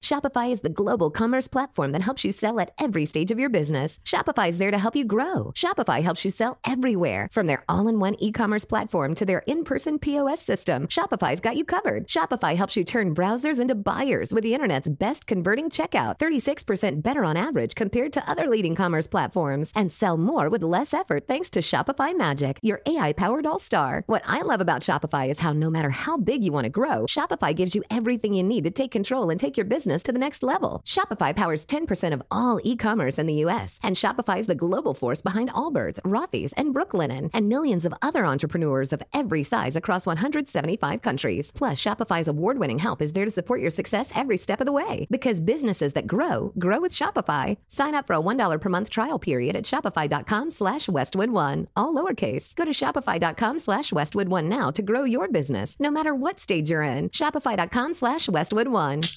Shopify is the global commerce platform that helps you sell at every stage of your business. Shopify is there to help you grow. Shopify helps you sell everywhere, from their all-in-one e-commerce platform to their in-person POS system. Shopify's got you covered. Shopify helps you turn browsers into buyers with the internet's best converting checkout, 36% better on average compared to other leading commerce platforms, and sell more with less effort thanks to Shopify Magic, your AI-powered all-star. What I love about Shopify is how no matter how big you want to grow, Shopify gives you everything you need to take control and take your business to the next level. Shopify powers 10% of all e-commerce in the U.S., and Shopify is the global force behind Allbirds, Rothy's, and Brooklinen, and millions of other entrepreneurs of every size across 175 countries. Plus, Shopify's award-winning help is there to support your success every step of the way. Because businesses that grow with Shopify. Sign up for a $1 per month trial period at shopify.com/Westwood1, all lowercase. Go to shopify.com/Westwood1 now to grow your business, no matter what stage you're in. Shopify.com/Westwood1.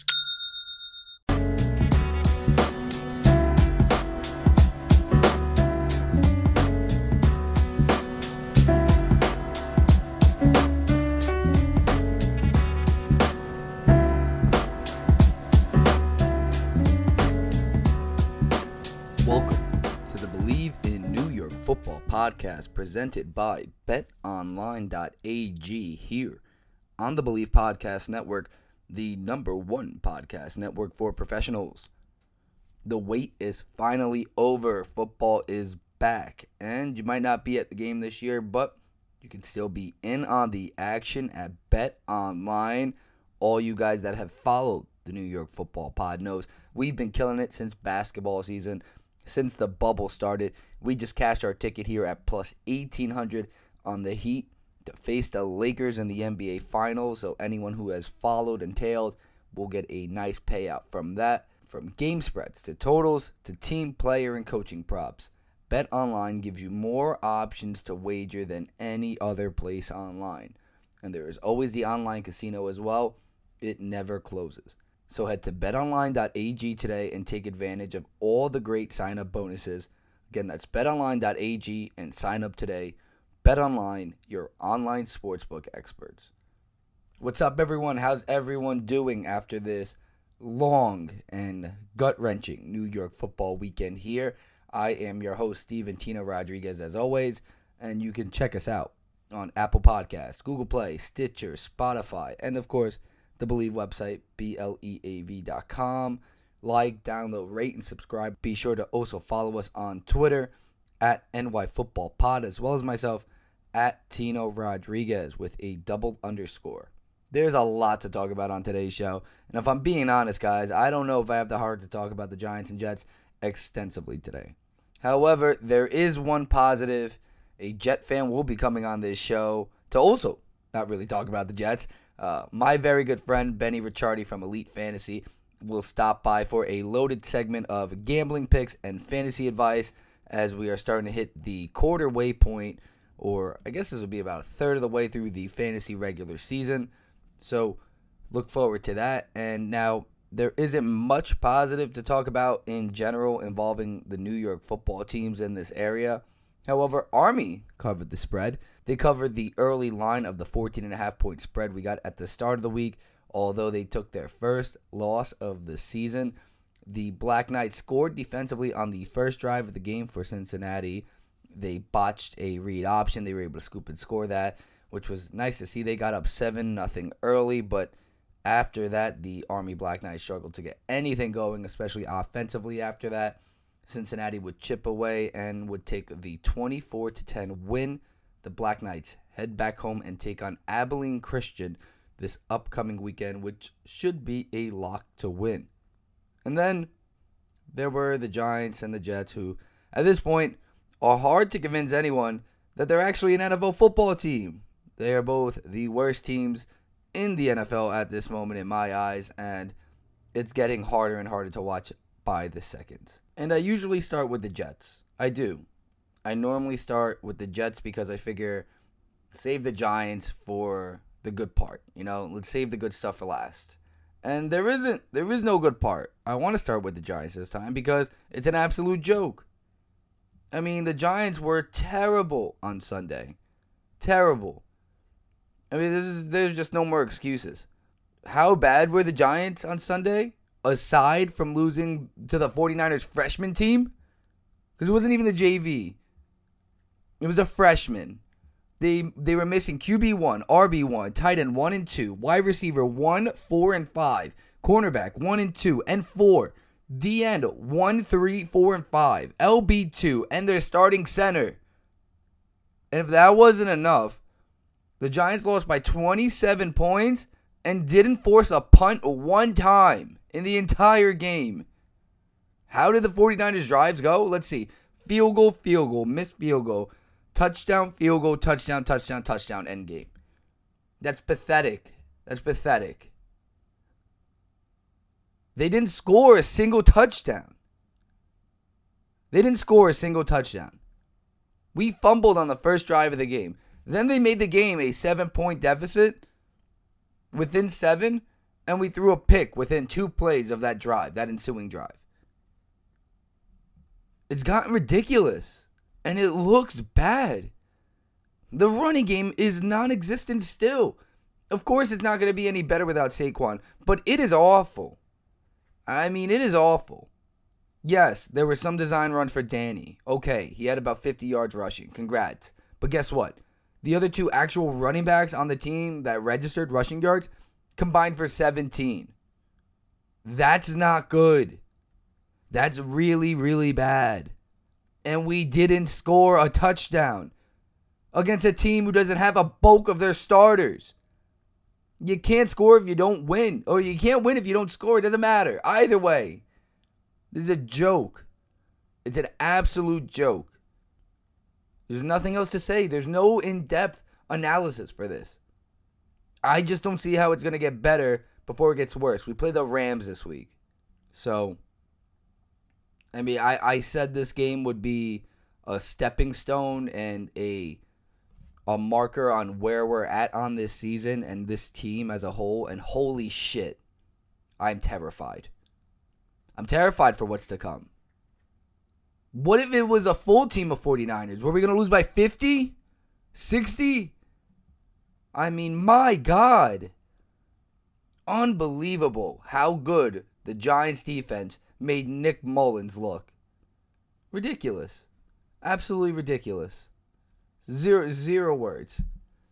Football podcast presented by BetOnline.ag here on the Believe Podcast Network, the #1 podcast network for professionals. The wait is finally over. Football is back, and you might not be at the game this year, but you can still be in on the action at BetOnline. All you guys that have followed the New York Football Pod knows we've been killing it since basketball season. Since the bubble started, we just cashed our ticket here at plus 1,800 on the Heat to face the Lakers in the NBA Finals. So anyone who has followed and tailed will get a nice payout from that. From game spreads to totals to team, player, and coaching props, BetOnline gives you more options to wager than any other place online. And there is always the online casino as well. It never closes. So head to betonline.ag today and take advantage of all the great sign-up bonuses. Again, that's betonline.ag and sign up today. BetOnline, your online sportsbook experts. What's up, everyone? How's everyone doing after this long and gut-wrenching New York football weekend here? I am your host, Steven Tino Rodriguez, as always, and you can check us out on Apple Podcasts, Google Play, Stitcher, Spotify, and, of course, the Believe website, BLEAV.com. Like, download, rate, and subscribe. Be sure to also follow us on Twitter at NYFootballPod, as well as myself at Tino Rodriguez with a _. There's a lot to talk about on today's show. And if I'm being honest, guys, I don't know if I have the heart to talk about the Giants and Jets extensively today. However, there is one positive. A Jet fan will be coming on this show to also not really talk about the Jets. My very good friend, Benny Ricciardi from Elite Fantasy, will stop by for a loaded segment of gambling picks and fantasy advice as we are starting to hit the quarter way point, or I guess this will be about a third of the way through the fantasy regular season. So look forward to that. And now there isn't much positive to talk about in general involving the New York football teams in this area. However, Army covered the spread. They covered the early line of the 14.5-point spread we got at the start of the week, although they took their first loss of the season. The Black Knights scored defensively on the first drive of the game for Cincinnati. They botched a read option. They were able to scoop and score that, which was nice to see. They got up 7-0 early, but after that, the Army Black Knights struggled to get anything going, especially offensively after that. Cincinnati would chip away and would take the 24-10 win. The Black Knights head back home and take on Abilene Christian this upcoming weekend, which should be a lock to win. And then there were the Giants and the Jets, who at this point are hard to convince anyone that they're actually an NFL football team. They are both the worst teams in the NFL at this moment in my eyes, and it's getting harder and harder to watch by the seconds. And I usually start with the Jets. I do. I normally start with the Jets because I figure save the Giants for the good part. You know, let's save the good stuff for last. And there is no good part. I want to start with the Giants this time because it's an absolute joke. I mean, the Giants were terrible on Sunday. Terrible. I mean, there's just no more excuses. How bad were the Giants on Sunday? aside from losing to the 49ers freshman team, because it wasn't even the JV. It was a freshman. They were missing QB1, RB1, tight end 1 and 2, wide receiver 1, 4, and 5, cornerback 1 and 2, and 4, D end 1, 3, 4, and 5, LB2, and their starting center. And if that wasn't enough, the Giants lost by 27 points and didn't force a punt one time in the entire game. How did the 49ers drives go? Let's see. Field goal, missed field goal, touchdown, field goal, touchdown, end game. That's pathetic. They didn't score a single touchdown. We fumbled on the first drive of the game. Then they made the game a 7-point deficit within 7, and we threw a pick within 2 plays of that drive, that ensuing drive. It's gotten ridiculous, and it looks bad. The running game is non-existent still. Of course, it's not going to be any better without Saquon, but it is awful. It is awful. Yes, there were some design runs for Danny. Okay, he had about 50 yards rushing. Congrats. But guess what? The other 2 actual running backs on the team that registered rushing yards combined for 17. That's not good. That's really, really bad. And we didn't score a touchdown against a team who doesn't have a bulk of their starters. You can't score if you don't win. Or you can't win if you don't score. It doesn't matter. Either way. This is a joke. It's an absolute joke. There's nothing else to say. There's no in-depth analysis for this. I just don't see how it's going to get better before it gets worse. We play the Rams this week. So, I said this game would be a stepping stone and a marker on where we're at on this season and this team as a whole. And holy shit, I'm terrified. I'm terrified for what's to come. What if it was a full team of 49ers? Were we going to lose by 50? 60? My God. Unbelievable how good the Giants defense made Nick Mullins look. Ridiculous. Absolutely ridiculous. Zero words.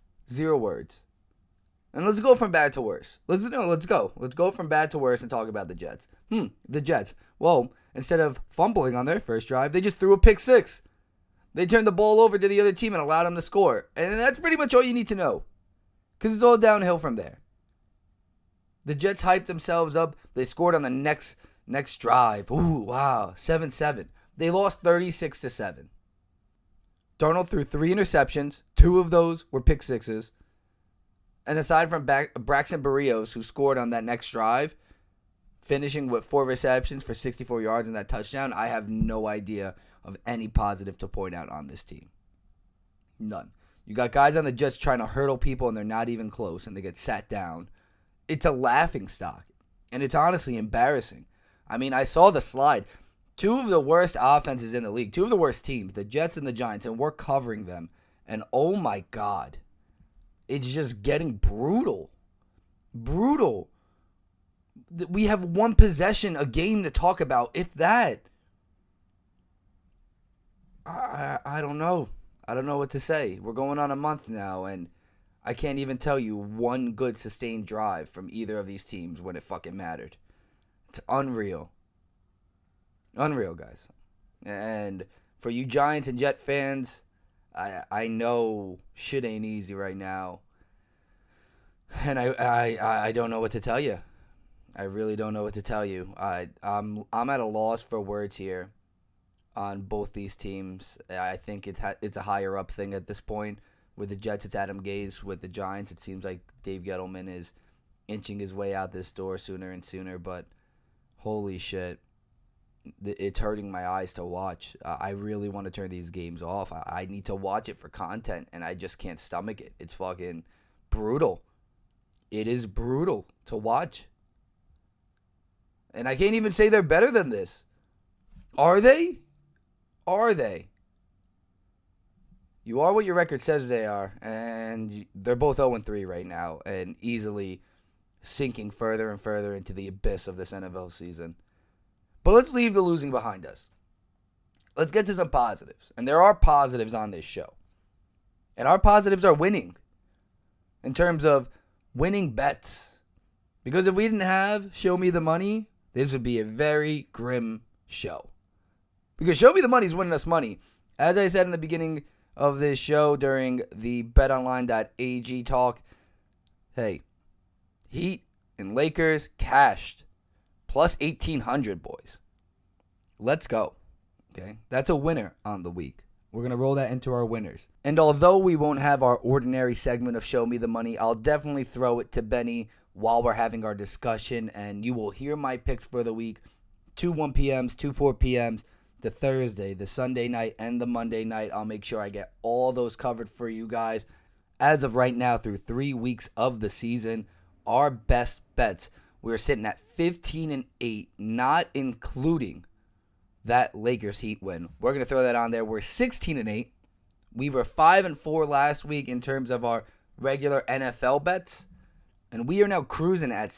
And let's go from bad to worse. Let's go. Let's go from bad to worse and talk about the Jets. The Jets. Well, instead of fumbling on their first drive, they just threw a pick 6. They turned the ball over to the other team and allowed them to score. And that's pretty much all you need to know. Because it's all downhill from there. The Jets hyped themselves up. They scored on the next drive. Ooh, wow. 7-7. They lost 36-7. Darnold threw 3 interceptions. 2 of those were pick 6s. And aside from Braxton Berrios, who scored on that next drive, finishing with 4 receptions for 64 yards and that touchdown, I have no idea of any positive to point out on this team. None. You got guys on the Jets trying to hurdle people, and they're not even close, and they get sat down. It's a laughingstock, and it's honestly embarrassing. I saw the slide. 2 of the worst offenses in the league, 2 of the worst teams, the Jets and the Giants, and we're covering them. And oh my God, it's just getting brutal. Brutal. We have 1 possession a game to talk about, if that. I don't know. I don't know what to say. We're going on a month now, and I can't even tell you 1 good sustained drive from either of these teams when it fucking mattered. It's unreal. Unreal, guys. And for you Giants and Jet fans, I know shit ain't easy right now. And I don't know what to tell you. I really don't know what to tell you. I'm at a loss for words here on both these teams. I think it's a higher up thing at this point. With the Jets, it's Adam Gase. With the Giants, it seems like Dave Gettleman is inching his way out this door sooner and sooner. But holy shit, it's hurting my eyes to watch. I really want to turn these games off. I need to watch it for content, and I just can't stomach it. It's fucking brutal. It is brutal to watch. And I can't even say they're better than this. Are they? Are they? You are what your record says they are, and they're both 0-3 right now, and easily sinking further and further into the abyss of this NFL season. But let's leave the losing behind us. Let's get to some positives. And there are positives on this show. And our positives are winning. In terms of winning bets. Because if we didn't have Show Me the Money, this would be a very grim show. Because Show Me the Money is winning us money. As I said in the beginning of this show during the betonline.ag talk, hey, Heat and Lakers cashed. Plus 1,800, boys. Let's go. Okay, that's a winner on the week. We're going to roll that into our winners. And although we won't have our ordinary segment of Show Me the Money, I'll definitely throw it to Benny while we're having our discussion, and you will hear my picks for the week. 2 1 p.m.s, 2 4 p.m.s, the Thursday, the Sunday night, and the Monday night. I'll make sure I get all those covered for you guys. As of right now, through 3 weeks of the season, our best bets, we're sitting at 15-8, not including that Lakers Heat win. We're going to throw that on there. We're 16-8. We were 5-4 last week in terms of our regular NFL bets. And we are now cruising at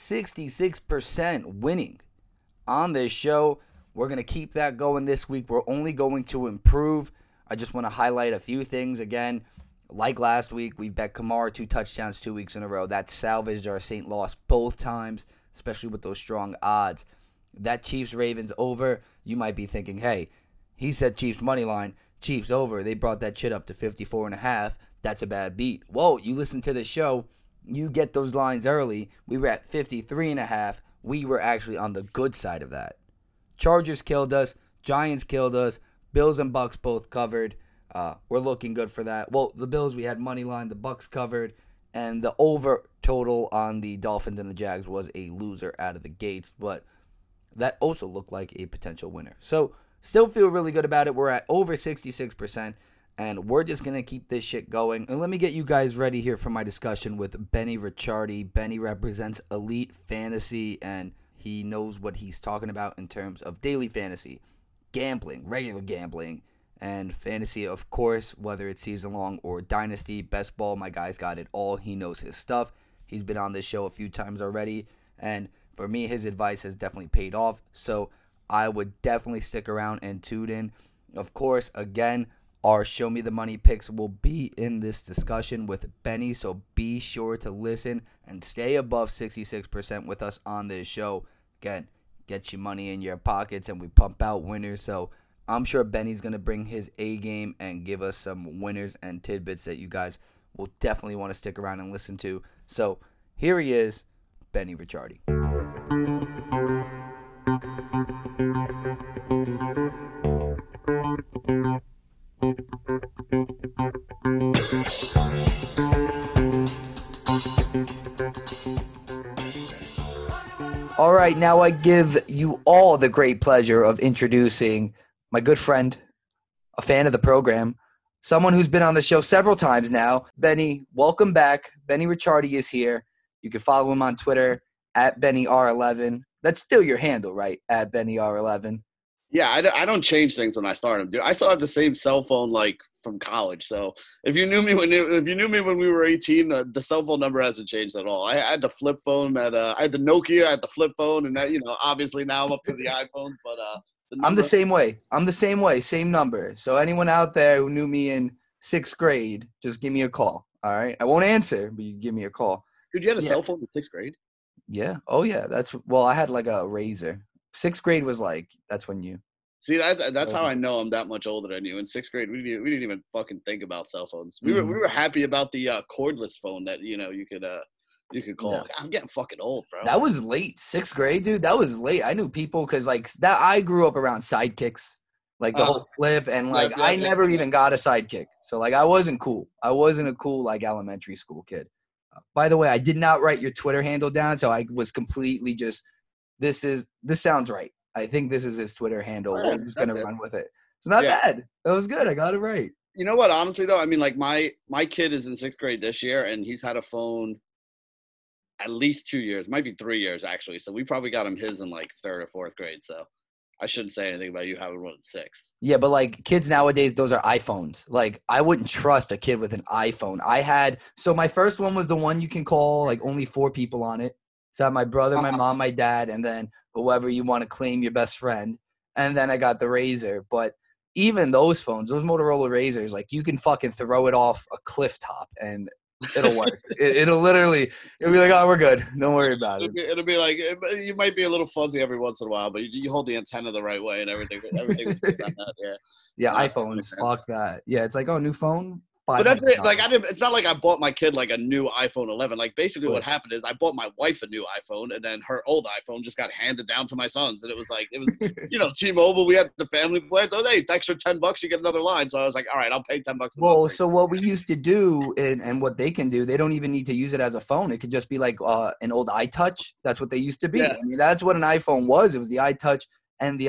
66% winning on this show. We're going to keep that going this week. We're only going to improve. I just want to highlight a few things again. Like last week, we bet Kamara 2 touchdowns 2 weeks in a row. That salvaged our St. Louis both times, especially with those strong odds. That Chiefs-Ravens over, you might be thinking, hey, he said Chiefs money line, Chiefs over. They brought that shit up to 54.5. That's a bad beat. Whoa, you listen to the show, you get those lines early. We were at 53.5. We were actually on the good side of that. Chargers killed us. Giants killed us. Bills and Bucks both covered. We're looking good for that. Well, the Bills, we had money line. The Bucks covered. And the over total on the Dolphins and the Jags was a loser out of the gates. But that also looked like a potential winner. So, still feel really good about it. We're at over 66%. And we're just going to keep this shit going. And let me get you guys ready here for my discussion with Benny Ricciardi. Benny represents Elite Fantasy, and he knows what he's talking about in terms of daily fantasy, gambling, regular gambling, and fantasy, of course, whether it's season-long or dynasty, best ball. My guy's got it all. He knows his stuff. He's been on this show a few times already, and for me, his advice has definitely paid off. So I would definitely stick around and tune in. Of course, again, our Show Me the Money picks will be in this discussion with Benny, so be sure to listen and stay above 66% with us on this show. Again, get your money in your pockets, and we pump out winners, so I'm sure Benny's going to bring his A game and give us some winners and tidbits that you guys will definitely want to stick around and listen to. So here he is, Benny Ricciardi. All right, now I give you all the great pleasure of introducing my good friend, a fan of the program, someone who's been on the show several times now. Benny, welcome back. Benny Ricciardi is here. You can follow him on Twitter at BennyR11. That's still your handle, right? At BennyR11. Yeah, I don't change things when I start them, dude. I still have the same cell phone like from college. So if you knew me when we were 18, the cell phone number hasn't changed at all. I had the flip phone I had the Nokia, I had the flip phone, and that, obviously now I'm up to the iPhones. But I'm the same way. Same number. So anyone out there who knew me in 6th grade, just give me a call. All right, I won't answer, but you give me a call. Dude, you had a cell phone in 6th grade? Yeah. Oh yeah. I had like a Razor. 6th grade was like, that's when you see that's how I know I'm that much older than you. In 6th grade, we didn't even fucking think about cell phones. We were happy about the cordless phone that you could call. Yeah. I'm getting fucking old, bro. That was late. 6th grade, dude. That was late. I knew people because like that. I grew up around sidekicks, like the whole flip, and like I never even got a sidekick. So like I wasn't cool. I wasn't a cool like elementary school kid. By the way, I did not write your Twitter handle down, so I was completely just. This sounds right. I think this is his Twitter handle. Right, we're just going to run with it. It's not bad. That was good. I got it right. You know what? Honestly, though, I mean, like my kid is in 6th grade this year, and he's had a phone at least 2 years. Might be 3 years, actually. So we probably got him his in, like, 3rd or 4th grade. So I shouldn't say anything about you having one in 6th. Yeah, but, like, kids nowadays, those are iPhones. Like, I wouldn't trust a kid with an iPhone. So my first one was the one you can call, like, only 4 people on it. So I had my brother, my mom, my dad, and then whoever you want to claim your best friend. And then I got the Razr. But even those phones, those Motorola Razrs, like you can fucking throw it off a cliff top and it'll work. It'll be like, oh, we're good. Don't worry about it. It'll be like, you might be a little fuzzy every once in a while, but you hold the antenna the right way and everything. Everything was good on that, yeah. Yeah, iPhones, fuck that. Yeah, it's like, oh, new phone. But that's it. Like it's not like I bought my kid like a new iPhone 11. Like basically what happened is I bought my wife a new iPhone, and then her old iPhone just got handed down to my sons. And it was T-Mobile. We had the family plan. So hey, extra $10, you get another line. So I was like, all right, I'll pay $10. Well, so what we used to do, and what they can do, they don't even need to use it as a phone. It could just be like an old iTouch. That's what they used to be. Yeah. I mean, that's what an iPhone was. It was the iTouch and the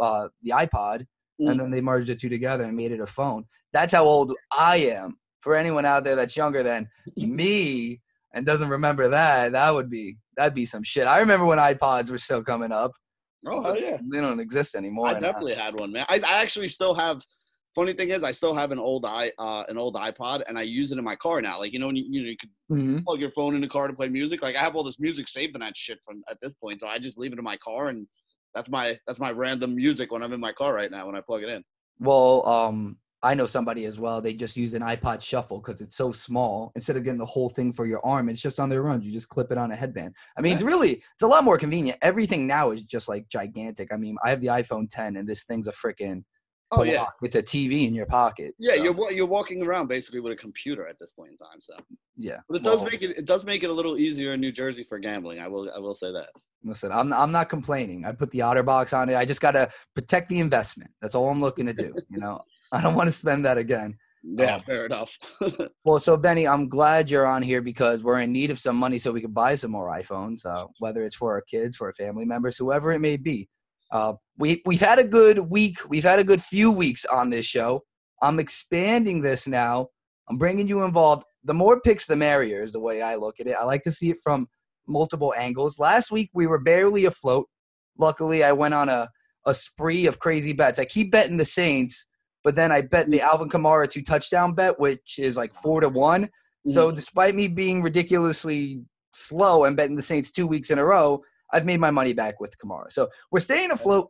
iPod, and then they merged the two together and made it a phone. That's how old I am. For anyone out there that's younger than me and doesn't remember that'd be some shit. I remember when iPods were still coming up. Oh, hell yeah. They don't exist anymore. I definitely had one, man. I actually still have. Funny thing is, I still have an old iPod, and I use it in my car now. Like when you could plug your phone in the car to play music. Like I have all this music saved in that shit from at this point, so I just leave it in my car, and that's my random music when I'm in my car right now when I plug it in. Well, I know somebody as well. They just use an iPod Shuffle because it's so small. Instead of getting the whole thing for your arm, it's just on their runs. You just clip it on a headband. I mean, it's a lot more convenient. Everything now is just like gigantic. I mean, I have the iPhone 10 and this thing's a freaking block with a TV in your pocket. Yeah, so. You're walking around basically with a computer at this point in time. So yeah, but it does make it a little easier in New Jersey for gambling. I will say that. Listen, I'm not complaining. I put the OtterBox on it. I just gotta protect the investment. That's all I'm looking to do. I don't want to spend that again. Yeah, fair enough. Well, so Benny, I'm glad you're on here because we're in need of some money so we can buy some more iPhones, whether it's for our kids, for our family members, whoever it may be. We've had a good week. We've had a good few weeks on this show. I'm expanding this now. I'm bringing you involved. The more picks, the merrier is the way I look at it. I like to see it from multiple angles. Last week, we were barely afloat. Luckily, I went on a spree of crazy bets. I keep betting the Saints, but then I bet the Alvin Kamara 2-touchdown bet, which is like 4-1. Mm-hmm. So despite me being ridiculously slow and betting the Saints 2 weeks in a row, I've made my money back with Kamara. So we're staying afloat.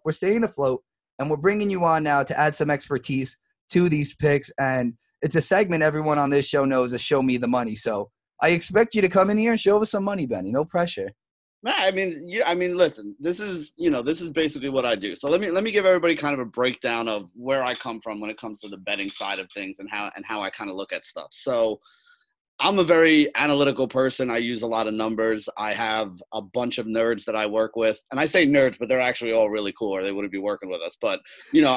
And we're bringing you on now to add some expertise to these picks. And it's a segment everyone on this show knows is Show Me the Money. So I expect you to come in here and show us some money, Benny. No pressure. I mean, listen, this is basically what I do. So let me give everybody kind of a breakdown of where I come from when it comes to the betting side of things and how I kind of look at stuff. So I'm a very analytical person. I use a lot of numbers. I have a bunch of nerds that I work with, and I say nerds, but they're actually all really cool, or they wouldn't be working with us. But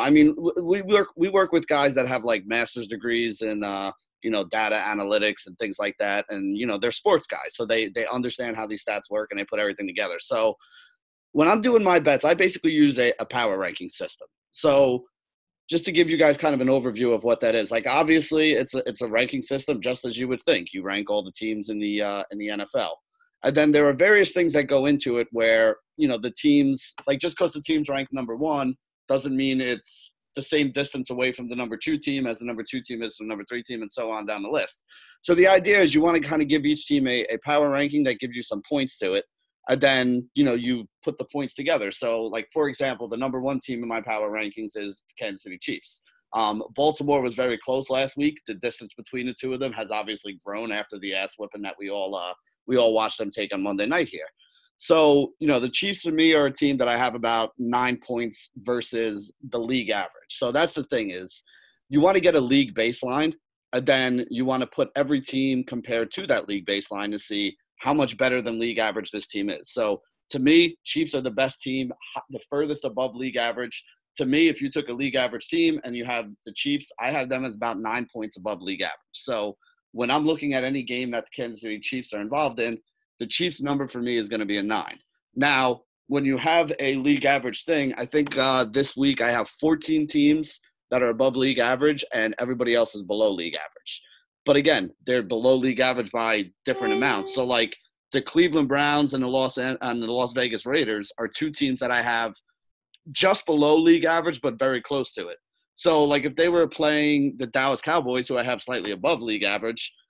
we work with guys that have like master's degrees in data analytics and things like that. And, they're sports guys. So they understand how these stats work and they put everything together. So when I'm doing my bets, I basically use a power ranking system. So just to give you guys kind of an overview of what that is, like, obviously it's a ranking system, just as you would think. You rank all the teams in the NFL. And then there are various things that go into it where, the teams, like, just because the team's ranked number one doesn't mean it's the same distance away from the number 2 team as the number 2 team is from the number 3 team, and so on down the list. So the idea is you want to kind of give each team a power ranking that gives you some points to it. And then, you put the points together. So, like, for example, the number 1 team in my power rankings is Kansas City Chiefs. Baltimore was very close last week. The distance between the two of them has obviously grown after the ass whipping that we all watched them take on Monday night here. So, the Chiefs for me are a team that I have about 9 points versus the league average. So that's the thing is you want to get a league baseline, and then you want to put every team compared to that league baseline to see how much better than league average this team is. So to me, Chiefs are the best team, the furthest above league average. To me, if you took a league average team and you have the Chiefs, I have them as about 9 points above league average. So when I'm looking at any game that the Kansas City Chiefs are involved in, the Chiefs number for me is going to be a 9. Now, when you have a league average thing, I think this week I have 14 teams that are above league average and everybody else is below league average. But again, they're below league average by different amounts. So like the Cleveland Browns and the Las Vegas Raiders are 2 teams that I have just below league average, but very close to it. So like if they were playing the Dallas Cowboys, who I have slightly above league average,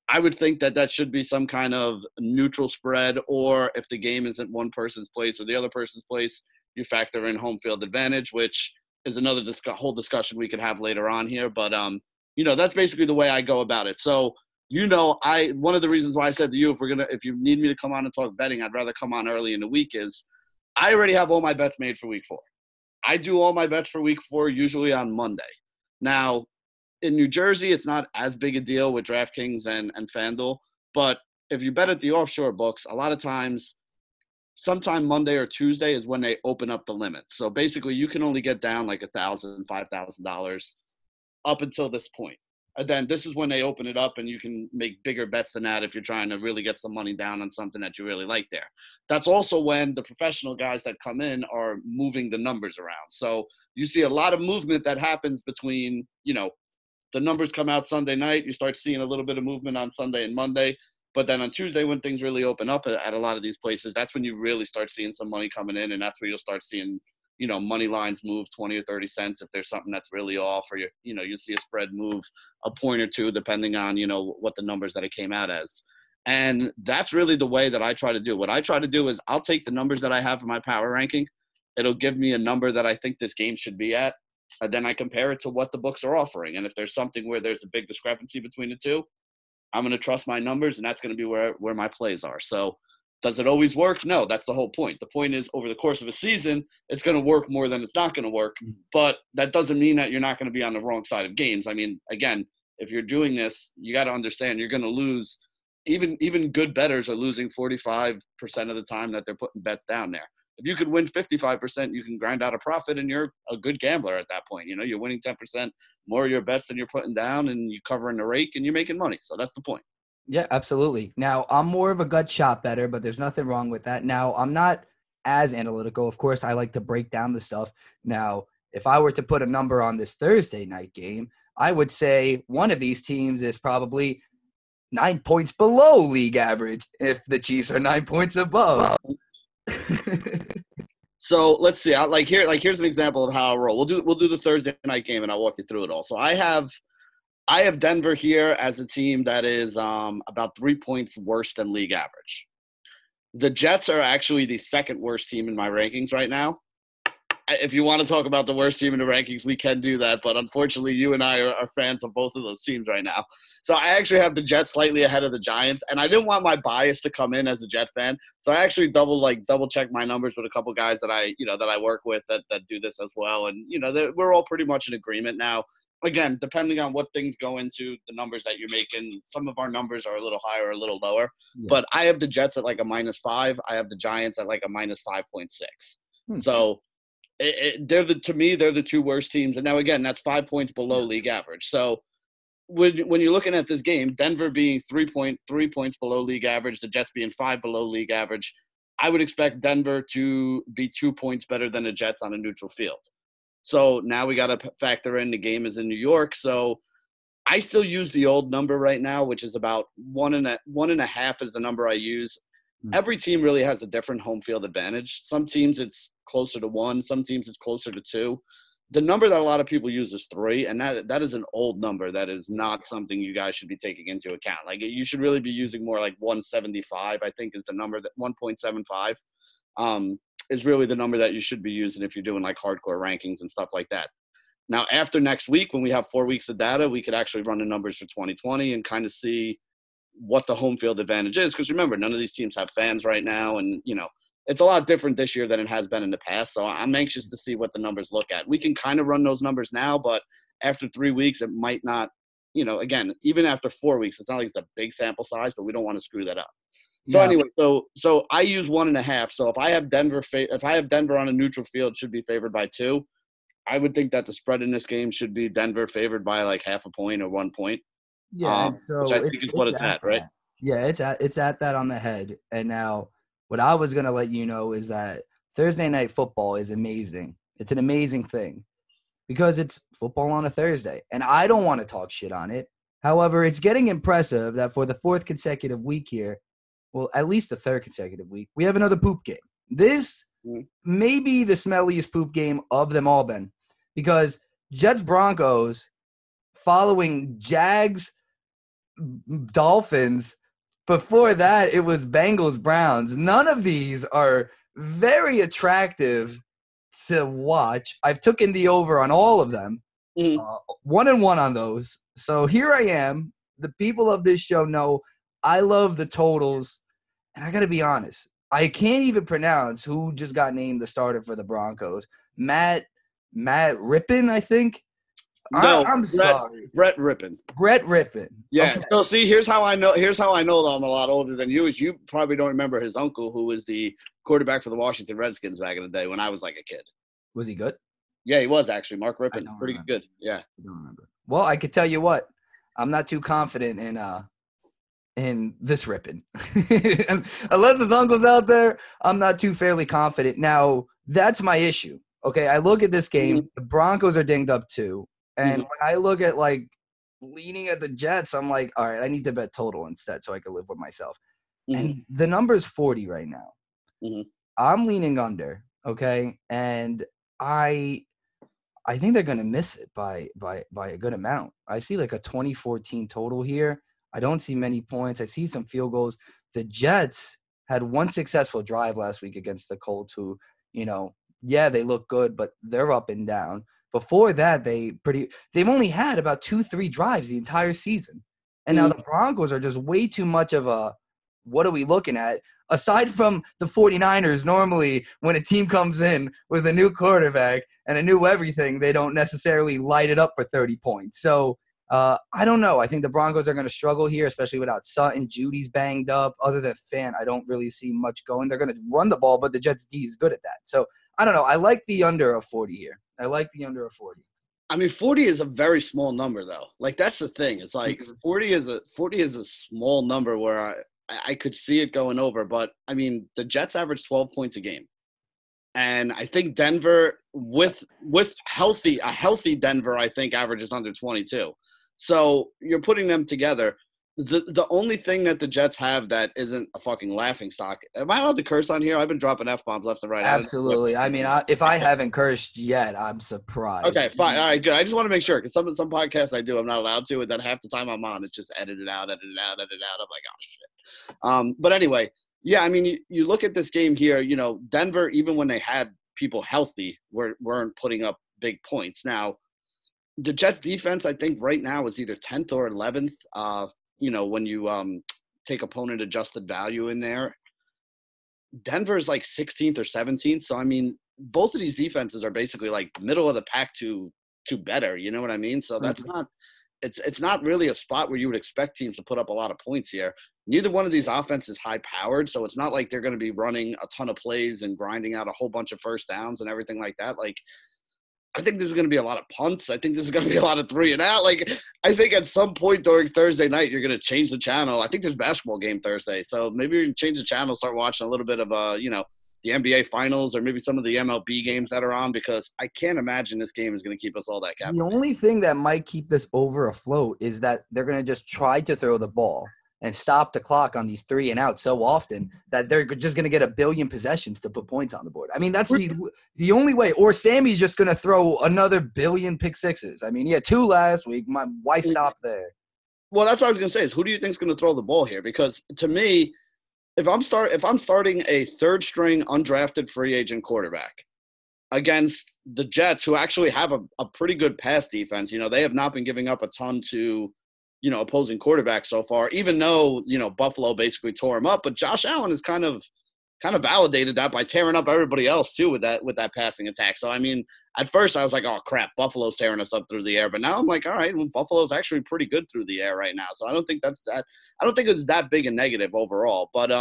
I would think that should be some kind of neutral spread, or if the game isn't one person's place or the other person's place, you factor in home field advantage, which is another whole discussion we could have later on here. But, that's basically the way I go about it. So, one of the reasons why I said to you, if you need me to come on and talk betting, I'd rather come on early in the week is I already have all my bets made for week 4. I do all my bets for week 4 usually on Monday. Now, in New Jersey, it's not as big a deal with DraftKings and FanDuel. But if you bet at the offshore books, a lot of times, sometime Monday or Tuesday is when they open up the limits. So basically, you can only get down like $1,000, $5,000 up until this point. And then this is when they open it up, and you can make bigger bets than that if you're trying to really get some money down on something that you really like there. That's also when the professional guys that come in are moving the numbers around. So you see a lot of movement that happens between, the numbers come out Sunday night. You start seeing a little bit of movement on Sunday and Monday. But then on Tuesday, when things really open up at a lot of these places, that's when you really start seeing some money coming in. And that's where you'll start seeing, money lines move 20 or 30 cents if there's something that's really off, or, you see a spread move a point or two, depending on, what the numbers that it came out as. And that's really the way that I try to do. What I try to do is I'll take the numbers that I have in my power ranking. It'll give me a number that I think this game should be at. And then I compare it to what the books are offering. And if there's something where there's a big discrepancy between the two, I'm going to trust my numbers, and that's going to be where my plays are. So does it always work? No, that's the whole point. The point is, over the course of a season, it's going to work more than it's not going to work. But that doesn't mean that you're not going to be on the wrong side of games. I mean, again, if you're doing this, you got to understand you're going to lose. Even good bettors are losing 45% of the time that they're putting bets down there. If you could win 55%, you can grind out a profit, and you're a good gambler at that point. You're winning 10% more of your bets than you're putting down, and you're covering the rake, and you're making money. So that's the point. Yeah, absolutely. Now, I'm more of a gut shot bettor, but there's nothing wrong with that. Now, I'm not as analytical. Of course, I like to break down the stuff. Now, if I were to put a number on this Thursday night game, I would say one of these teams is probably 9 points below league average if the Chiefs are 9 points above. So let's see. Here's an example of how I roll. We'll do the Thursday night game, and I'll walk you through it all. So I have Denver here as a team that is about 3 points worse than league average. The Jets are actually the second worst team in my rankings right now. If you want to talk about the worst team in the rankings, we can do that. But unfortunately, you and I are fans of both of those teams right now. So I actually have the Jets slightly ahead of the Giants. And I didn't want my bias to come in as a Jet fan. So I actually double check my numbers with a couple guys that I work with that do this as well. And, we're all pretty much in agreement now. Again, depending on what things go into the numbers that you're making, some of our numbers are a little higher or a little lower. Yeah. But I have the Jets at like a -5. I have the Giants at like a -5.6. So they're the two worst teams. And now, again, that's 5 points below league average. So when you're looking at this game, Denver being 3 points below league average, the Jets being 5 below league average, I would expect Denver to be 2 points better than the Jets on a neutral field. So now we got to factor in the game is in New York. So I still use the old number right now, which is about 1.5 is the number I use. Every team really has a different home field advantage. Some teams it's closer to 1. Some teams it's closer to 2. The number that a lot of people use is 3, and that is an old number. That is not something you guys should be taking into account. Like, you should really be using more like 175, I think, is the number. That 1.75 is really the number that you should be using if you're doing like hardcore rankings and stuff like that. Now, after next week, when we have 4 weeks of data, we could actually run the numbers for 2020 and kind of see what the home field advantage is. Because remember, none of these teams have fans right now. And, it's a lot different this year than it has been in the past. So I'm anxious to see what the numbers look at. We can kind of run those numbers now, but after 3 weeks, it might not, again, even after 4 weeks, it's not like it's a big sample size, but we don't want to screw that up. So anyway, so I use 1.5. So if I have Denver on a neutral field, should be favored by 2. I would think that the spread in this game should be Denver favored by like 0.5 point or 1 point. Yeah, so which I think is what it's at, right? Yeah, it's at that on the head. And now, what I was gonna let you know is that Thursday night football is amazing. It's an amazing thing because it's football on a Thursday, and I don't want to talk shit on it. However, it's getting impressive that for the 4th consecutive week here, well, at least the 3rd consecutive week, we have another poop game. This may be the smelliest poop game of them all, Ben, because Jets Broncos following Jags Dolphins. Before that, it was Bengals Browns. None of these are very attractive to watch. I've taken the over on all of them. 1-1 on those. So here I am. The people of this show know I love the totals. And I got to be honest, I can't even pronounce who just got named the starter for the Broncos. Matt Rippon, I think. No, I'm sorry. Brett Rippon. Brett Rippon. Yeah. Okay. So see, here's how I know that I'm a lot older than you. Is you probably don't remember his uncle, who was the quarterback for the Washington Redskins back in the day when I was like a kid. Was he good? Yeah, he was actually. Mark Rippon. Pretty remember. good. Yeah. I don't remember. Well, I could tell you what. I'm not too confident in this Rippon. Unless his uncle's out there, I'm not too fairly confident. Now, that's my issue. Okay, I look at this game. The Broncos are dinged up too. And when I look at, like, leaning at the Jets, I'm like, all right, I need to bet total instead so I can live with myself. And the number is 40 right now. I'm leaning under, okay? And I think they're going to miss it by a good amount. I see like a 2014 total here. I don't see many points. I see some field goals. The Jets had one successful drive last week against the Colts who, they look good, but they're up and down. Before that, they've only had about 2-3 drives the entire season. And now the Broncos are just way too much of a, what are we looking at? Aside from the 49ers, normally when a team comes in with a new quarterback and a new everything, they don't necessarily light it up for 30 points. So I don't know. I think the Broncos are going to struggle here, especially without Sutton. Judy's banged up. Other than Fant, I don't really see much going. They're going to run the ball, but the Jets' D is good at that. So I don't know. I like the under of 40 here. I like the under of 40. I mean, 40 is a very small number, though. Like, that's the thing. It's like 40 is a small number where I could see it going over. But, I mean, the Jets average 12 points a game. And I think Denver, with a healthy Denver, I think averages under 22. So you're putting them together. The only thing that the Jets have that isn't a fucking laughing stock. Am I allowed to curse on here? I've been dropping F-bombs left and right. Absolutely. I mean, if I haven't cursed yet, I'm surprised. Okay, fine. All right, good. I just want to make sure because some podcasts I do, I'm not allowed to, and then half the time I'm on, it's just edited out. I'm like, oh, shit. But anyway, yeah, I mean, you look at this game here, Denver, even when they had people healthy, weren't putting up big points. Now, the Jets defense, I think right now is either 10th or 11th. When you take opponent adjusted value in there, Denver is like 16th or 17th. So, I mean, both of these defenses are basically like middle of the pack to better. You know what I mean? So that's it's not really a spot where you would expect teams to put up a lot of points here. Neither one of these offenses is high powered. So it's not like they're going to be running a ton of plays and grinding out a whole bunch of first downs and everything like that. Like, I think there's going to be a lot of punts. I think there's going to be a lot of 3 and out. Like, I think at some point during Thursday night, you're going to change the channel. I think there's basketball game Thursday. So maybe you can change the channel, start watching a little bit of, the NBA finals or maybe some of the MLB games that are on because I can't imagine this game is going to keep us all that captivated. The only thing that might keep this over afloat is that they're going to just try to throw the ball and stop the clock on these 3 and out so often that they're just going to get a billion possessions to put points on the board. I mean, that's the only way. Or Sammy's just going to throw another billion pick sixes. I mean, he had 2 last week. Why stop there? Well, that's what I was going to say is who do you think is going to throw the ball here? Because to me, if I'm starting a third string undrafted free agent quarterback against the Jets, who actually have a pretty good pass defense, they have not been giving up a ton to opposing quarterbacks so far, even though, Buffalo basically tore him up. But Josh Allen has kind of validated that by tearing up everybody else too with that passing attack. So, I mean, at first I was like, oh crap, Buffalo's tearing us up through the air. But now I'm like, all right, well, Buffalo's actually pretty good through the air right now. So I don't think it's that big a negative overall. But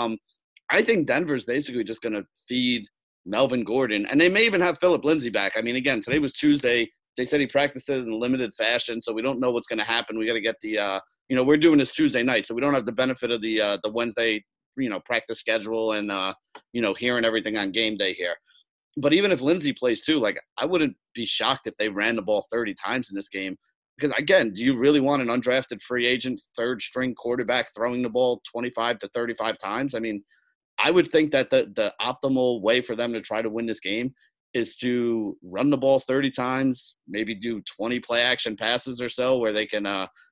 I think Denver's basically just going to feed Melvin Gordon. And they may even have Phillip Lindsay back. I mean, again, today was Tuesday. They said he practiced it in limited fashion, so we don't know what's going to happen. We got to get the, we're doing this Tuesday night, so we don't have the benefit of the Wednesday, practice schedule and, hearing everything on game day here. But even if Lindsey plays too, like I wouldn't be shocked if they ran the ball 30 times in this game. Because again, do you really want an undrafted free agent, third string quarterback throwing the ball 25 to 35 times? I mean, I would think that the optimal way for them to try to win this game is to run the ball 30 times, maybe do 20 play action passes or so where they can,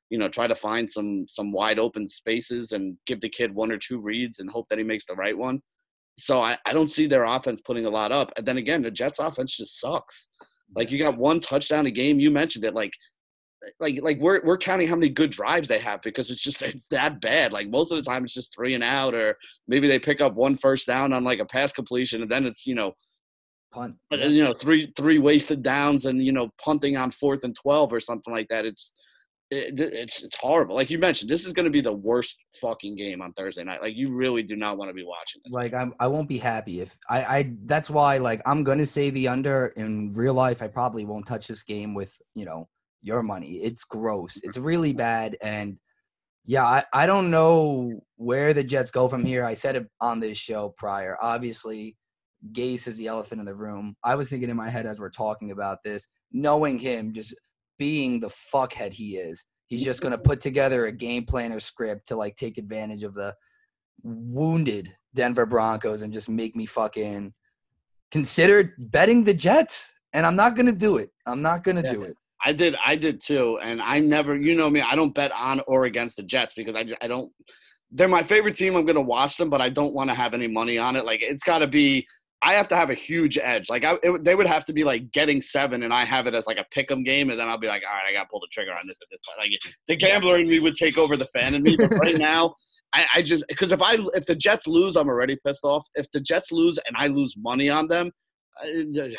try to find some wide open spaces and give the kid one or two reads and hope that he makes the right one. So I don't see their offense putting a lot up. And then again, the Jets offense just sucks. Like, you got one touchdown a game. You mentioned it. Like we're counting how many good drives they have because it's that bad. Like, most of the time it's just 3 and out, or maybe they pick up one first down on like a pass completion, and then it's punt. Three wasted downs and punting on 4th and 12 or something like that. It's horrible. Like you mentioned, this is going to be the worst fucking game on Thursday night. Like, you really do not want to be watching this. Like, I won't be happy if I that's why, like, I'm going to say the under. In real life, I probably won't touch this game with, your money. It's gross. It's really bad. And yeah, I don't know where the Jets go from here. I said it on this show prior. Obviously, Gase is the elephant in the room. I was thinking in my head as we're talking about this, knowing him, just being the fuckhead he is, he's just going to put together a game plan or script to, like, take advantage of the wounded Denver Broncos and just make me fucking consider betting the Jets. And I'm not going to do it. I'm not going to do it. I did too. And I never, me, I don't bet on or against the Jets because I don't, they're my favorite team. I'm going to watch them, but I don't want to have any money on it. Like, it's got to be, I have to have a huge edge. Like, they would have to be like getting 7 and I have it as like a pick 'em game. And then I'll be like, all right, I got to pull the trigger on this at this point. Like, the gambler in me would take over the fan in me. But right now, I just, because if the Jets lose, I'm already pissed off. If the Jets lose and I lose money on them, you're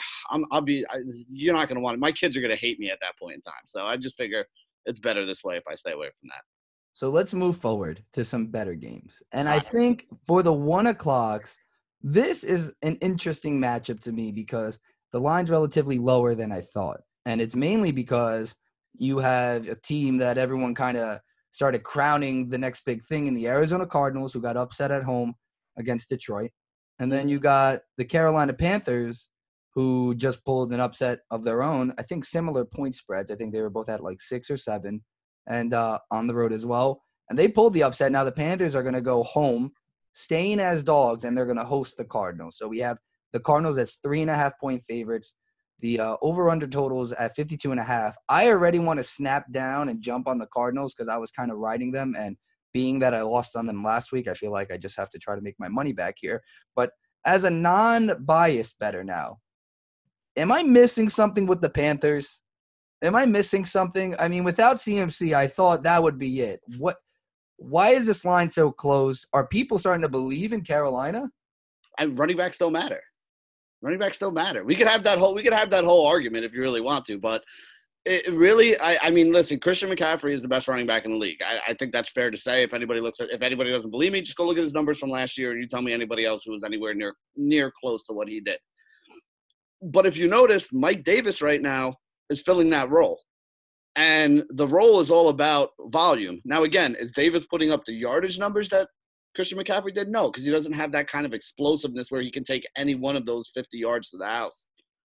not going to want it. My kids are going to hate me at that point in time. So I just figure it's better this way if I stay away from that. So let's move forward to some better games. And I think for the 1 o'clocks, this is an interesting matchup to me because the line's relatively lower than I thought. And it's mainly because you have a team that everyone kind of started crowning the next big thing in the Arizona Cardinals, who got upset at home against Detroit. And then you got the Carolina Panthers, who just pulled an upset of their own. I think similar point spreads. I think they were both at like 6 or 7 and on the road as well. And they pulled the upset. Now the Panthers are going to go home, staying as dogs, and they're going to host the Cardinals. So we have the Cardinals as 3.5-point favorites. The over-under totals at 52.5. I already want to snap down and jump on the Cardinals because I was kind of riding them. And being that I lost on them last week, I feel like I just have to try to make my money back here. But as a non-biased bettor now, am I missing something with the Panthers? Am I missing something? I mean, without CMC, I thought that would be it. Why is this line so close? Are people starting to believe in Carolina? Running backs don't matter. Running backs don't matter. We could have that whole argument if you really want to, but it really, I mean, listen, Christian McCaffrey is the best running back in the league. I think that's fair to say. If anybody doesn't believe me, just go look at his numbers from last year and you tell me anybody else who was anywhere near close to what he did. But if you notice, Mike Davis right now is filling that role. And the role is all about volume. Now, again, is Davis putting up the yardage numbers that Christian McCaffrey did? No, because he doesn't have that kind of explosiveness where he can take any one of those 50 yards to the house.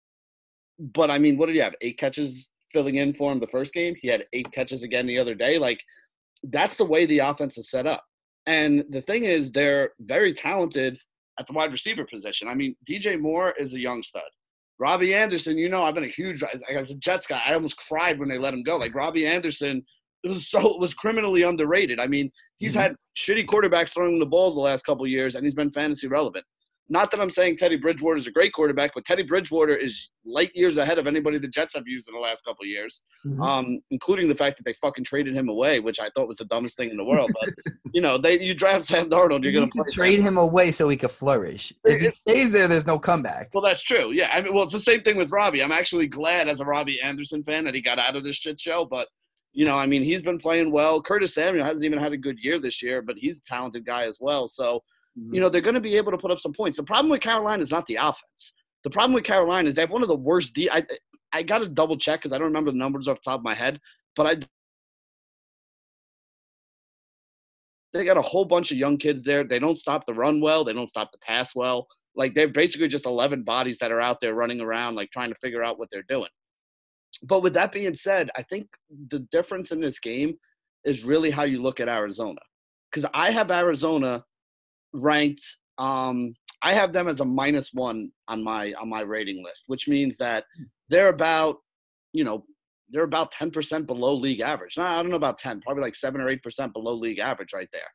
But, I mean, what did he have? 8 catches filling in for him the first game? He had 8 catches again the other day. Like, that's the way the offense is set up. And the thing is, they're very talented at the wide receiver position. I mean, DJ Moore is a young stud. Robbie Anderson, I've been as a Jets guy, I almost cried when they let him go. Like, Robbie Anderson was criminally underrated. I mean, he's had shitty quarterbacks throwing the ball the last couple of years, and he's been fantasy relevant. Not that I'm saying Teddy Bridgewater is a great quarterback, but Teddy Bridgewater is light years ahead of anybody the Jets have used in the last couple of years, including the fact that they fucking traded him away, which I thought was the dumbest thing in the world. But, you draft Sam Darnold, you're going to trade him away so he could flourish. If he stays there, there's no comeback. Well, that's true. Yeah, I mean, it's the same thing with Robbie. I'm actually glad as a Robbie Anderson fan that he got out of this shit show, but I mean, he's been playing well. Curtis Samuel hasn't even had a good year this year, but he's a talented guy as well. So, they're going to be able to put up some points. The problem with Carolina is not the offense. The problem with Carolina is they have one of the worst I got to double check because I don't remember the numbers off the top of my head, but they got a whole bunch of young kids there. They don't stop the run well. They don't stop the pass well. Like, they're basically just 11 bodies that are out there running around, like, trying to figure out what they're doing. But with that being said, I think the difference in this game is really how you look at Arizona. Because I have Arizona ranked I have them as a -1 on my rating list, which means that they're about they're about 10% below league average. No, I don't know about 10, probably like 7 or 8% below league average right there.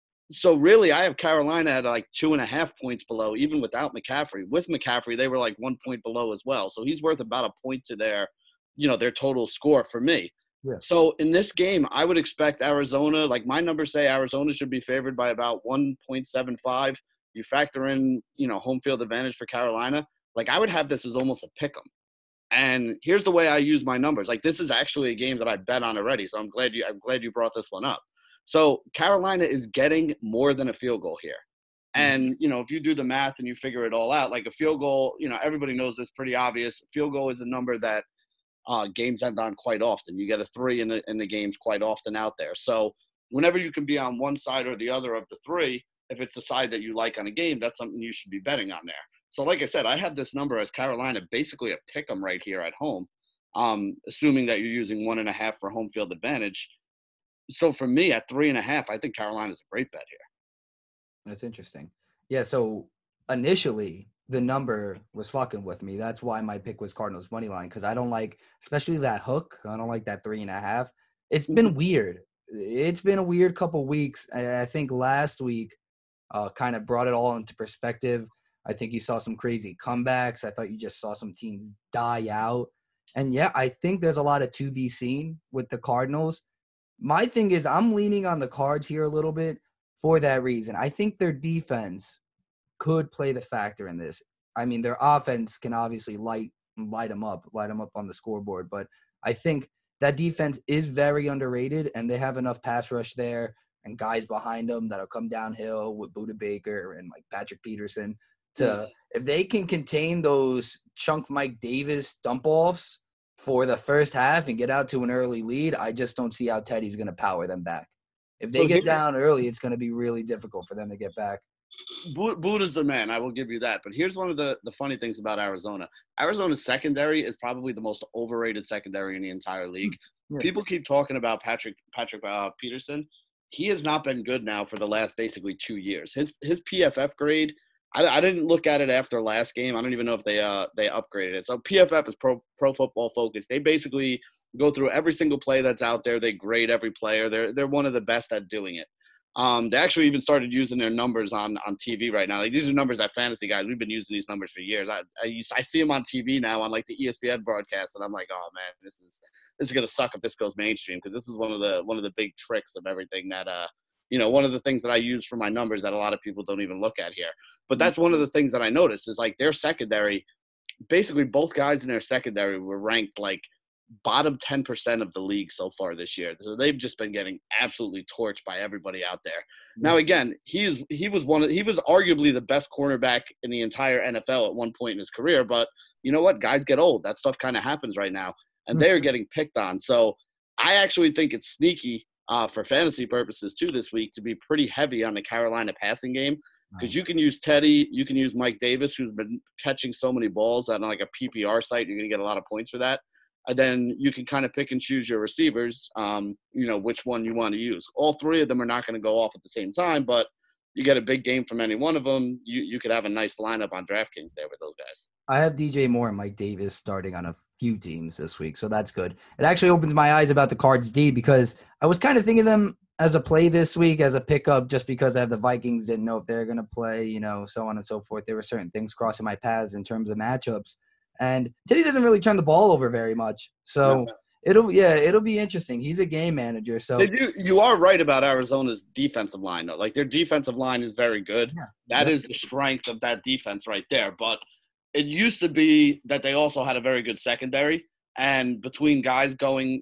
So really, I have Carolina at like 2.5 points below, even without McCaffrey. With McCaffrey, they were like 1 point below as well. So he's worth about a point to their total score for me. Yeah. So in this game, I would expect Arizona, like my numbers say, Arizona should be favored by about 1.75. You factor in, home field advantage for Carolina. Like I would have this as almost a pick 'em. And here's the way I use my numbers. Like this is actually a game that I bet on already. So I'm glad you brought this one up. So Carolina is getting more than a field goal here. And, if you do the math and you figure it all out, like a field goal, everybody knows this, pretty obvious. Field goal is a number that games end on quite often. You get a 3 in the games quite often out there. So whenever you can be on one side or the other of the 3, if it's the side that you like on a game, that's something you should be betting on there. So like I said, I have this number as Carolina basically a pick 'em right here at home, assuming that you're using 1.5 for home field advantage. So for me at 3.5, I think Carolina's a great bet here. That's interesting. Yeah, so initially the number was fucking with me. That's why my pick was Cardinals money line, because I don't like, especially that hook. I don't like that 3.5. It's been weird. It's been a weird couple weeks. I think last week kind of brought it all into perspective. I think you saw some crazy comebacks. I thought you just saw some teams die out. And yeah, I think there's a lot of to be seen with the Cardinals. My thing is I'm leaning on the Cards here a little bit for that reason. I think their defense could play the factor in this. I mean, their offense can obviously light them up on the scoreboard. But I think that defense is very underrated, and they have enough pass rush there and guys behind them that'll come downhill with Budda Baker and like Patrick Peterson. If they can contain those chunk Mike Davis dump-offs for the first half and get out to an early lead, I just don't see how Teddy's going to power them back. If they get down early, it's going to be really difficult for them to get back. Budda's the man. I will give you that. But here's one of the funny things about Arizona. Arizona's secondary is probably the most overrated secondary in the entire league. Yeah. People keep talking about Patrick Peterson. He has not been good now for the last basically 2 years. His PFF grade, I didn't look at it after last game. I don't even know if they upgraded it. So PFF is Pro Football Focus. They basically go through every single play that's out there. They grade every player. They're one of the best at doing it. They actually even started using their numbers on TV right now. Like these are numbers that fantasy guys, we've been using these numbers for years. I see them on TV now on like the ESPN broadcast, and I'm like, oh man, this is gonna suck if this goes mainstream, because this is one of the big tricks of everything that one of the things that I use for my numbers that a lot of people don't even look at here. But that's one of the things that I noticed is like their secondary, basically both guys in their secondary were ranked like bottom 10% of the league so far this year. So they've just been getting absolutely torched by everybody out there. Now, again, he was arguably the best cornerback in the entire NFL at one point in his career. But you know what? Guys get old. That stuff kind of happens right now. And they are getting picked on. So I actually think it's sneaky for fantasy purposes too this week to be pretty heavy on the Carolina passing game. Because you can use Teddy, you can use Mike Davis, who's been catching so many balls on like a PPR site. You're going to get a lot of points for that. And then you can kind of pick and choose your receivers, which one you want to use. All three of them are not going to go off at the same time, but you get a big game from any one of them. You could have a nice lineup on DraftKings there with those guys. I have DJ Moore and Mike Davis starting on a few teams this week, so that's good. It actually opens my eyes about the Cards D, because I was kind of thinking of them as a play this week, as a pickup, just because I have the Vikings, didn't know if they're going to play, so on and so forth. There were certain things crossing my paths in terms of matchups. And Teddy doesn't really turn the ball over very much. So it'll be interesting. He's a game manager. So you are right about Arizona's defensive line, though. Like their defensive line is very good. Yeah. That is the strength of that defense right there. But it used to be that they also had a very good secondary. And between guys going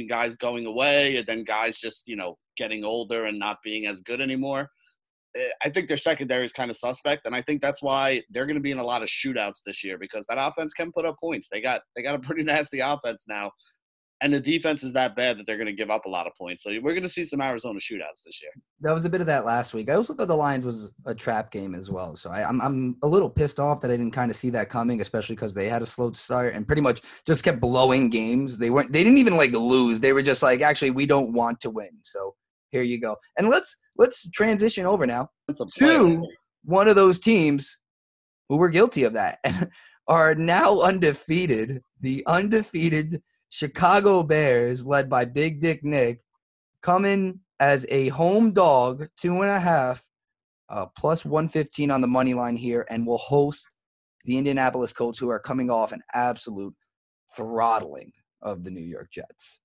away and then guys just, getting older and not being as good anymore, I think their secondary is kind of suspect, and I think that's why they're going to be in a lot of shootouts this year, because that offense can put up points. They got a pretty nasty offense now, and the defense is that bad that they're going to give up a lot of points. So we're going to see some Arizona shootouts this year. That was a bit of that last week. I also thought the Lions was a trap game as well. So I'm a little pissed off that I didn't kind of see that coming, especially because they had a slow start and pretty much just kept blowing games. They didn't even like lose. They were just like, actually, we don't want to win. So here you go. And let's transition over now to one of those teams who were guilty of that and are now undefeated. The undefeated Chicago Bears, led by Big Dick Nick, come in as a home dog, 2.5, plus 115 on the money line here, and will host the Indianapolis Colts, who are coming off an absolute throttling of the New York Jets.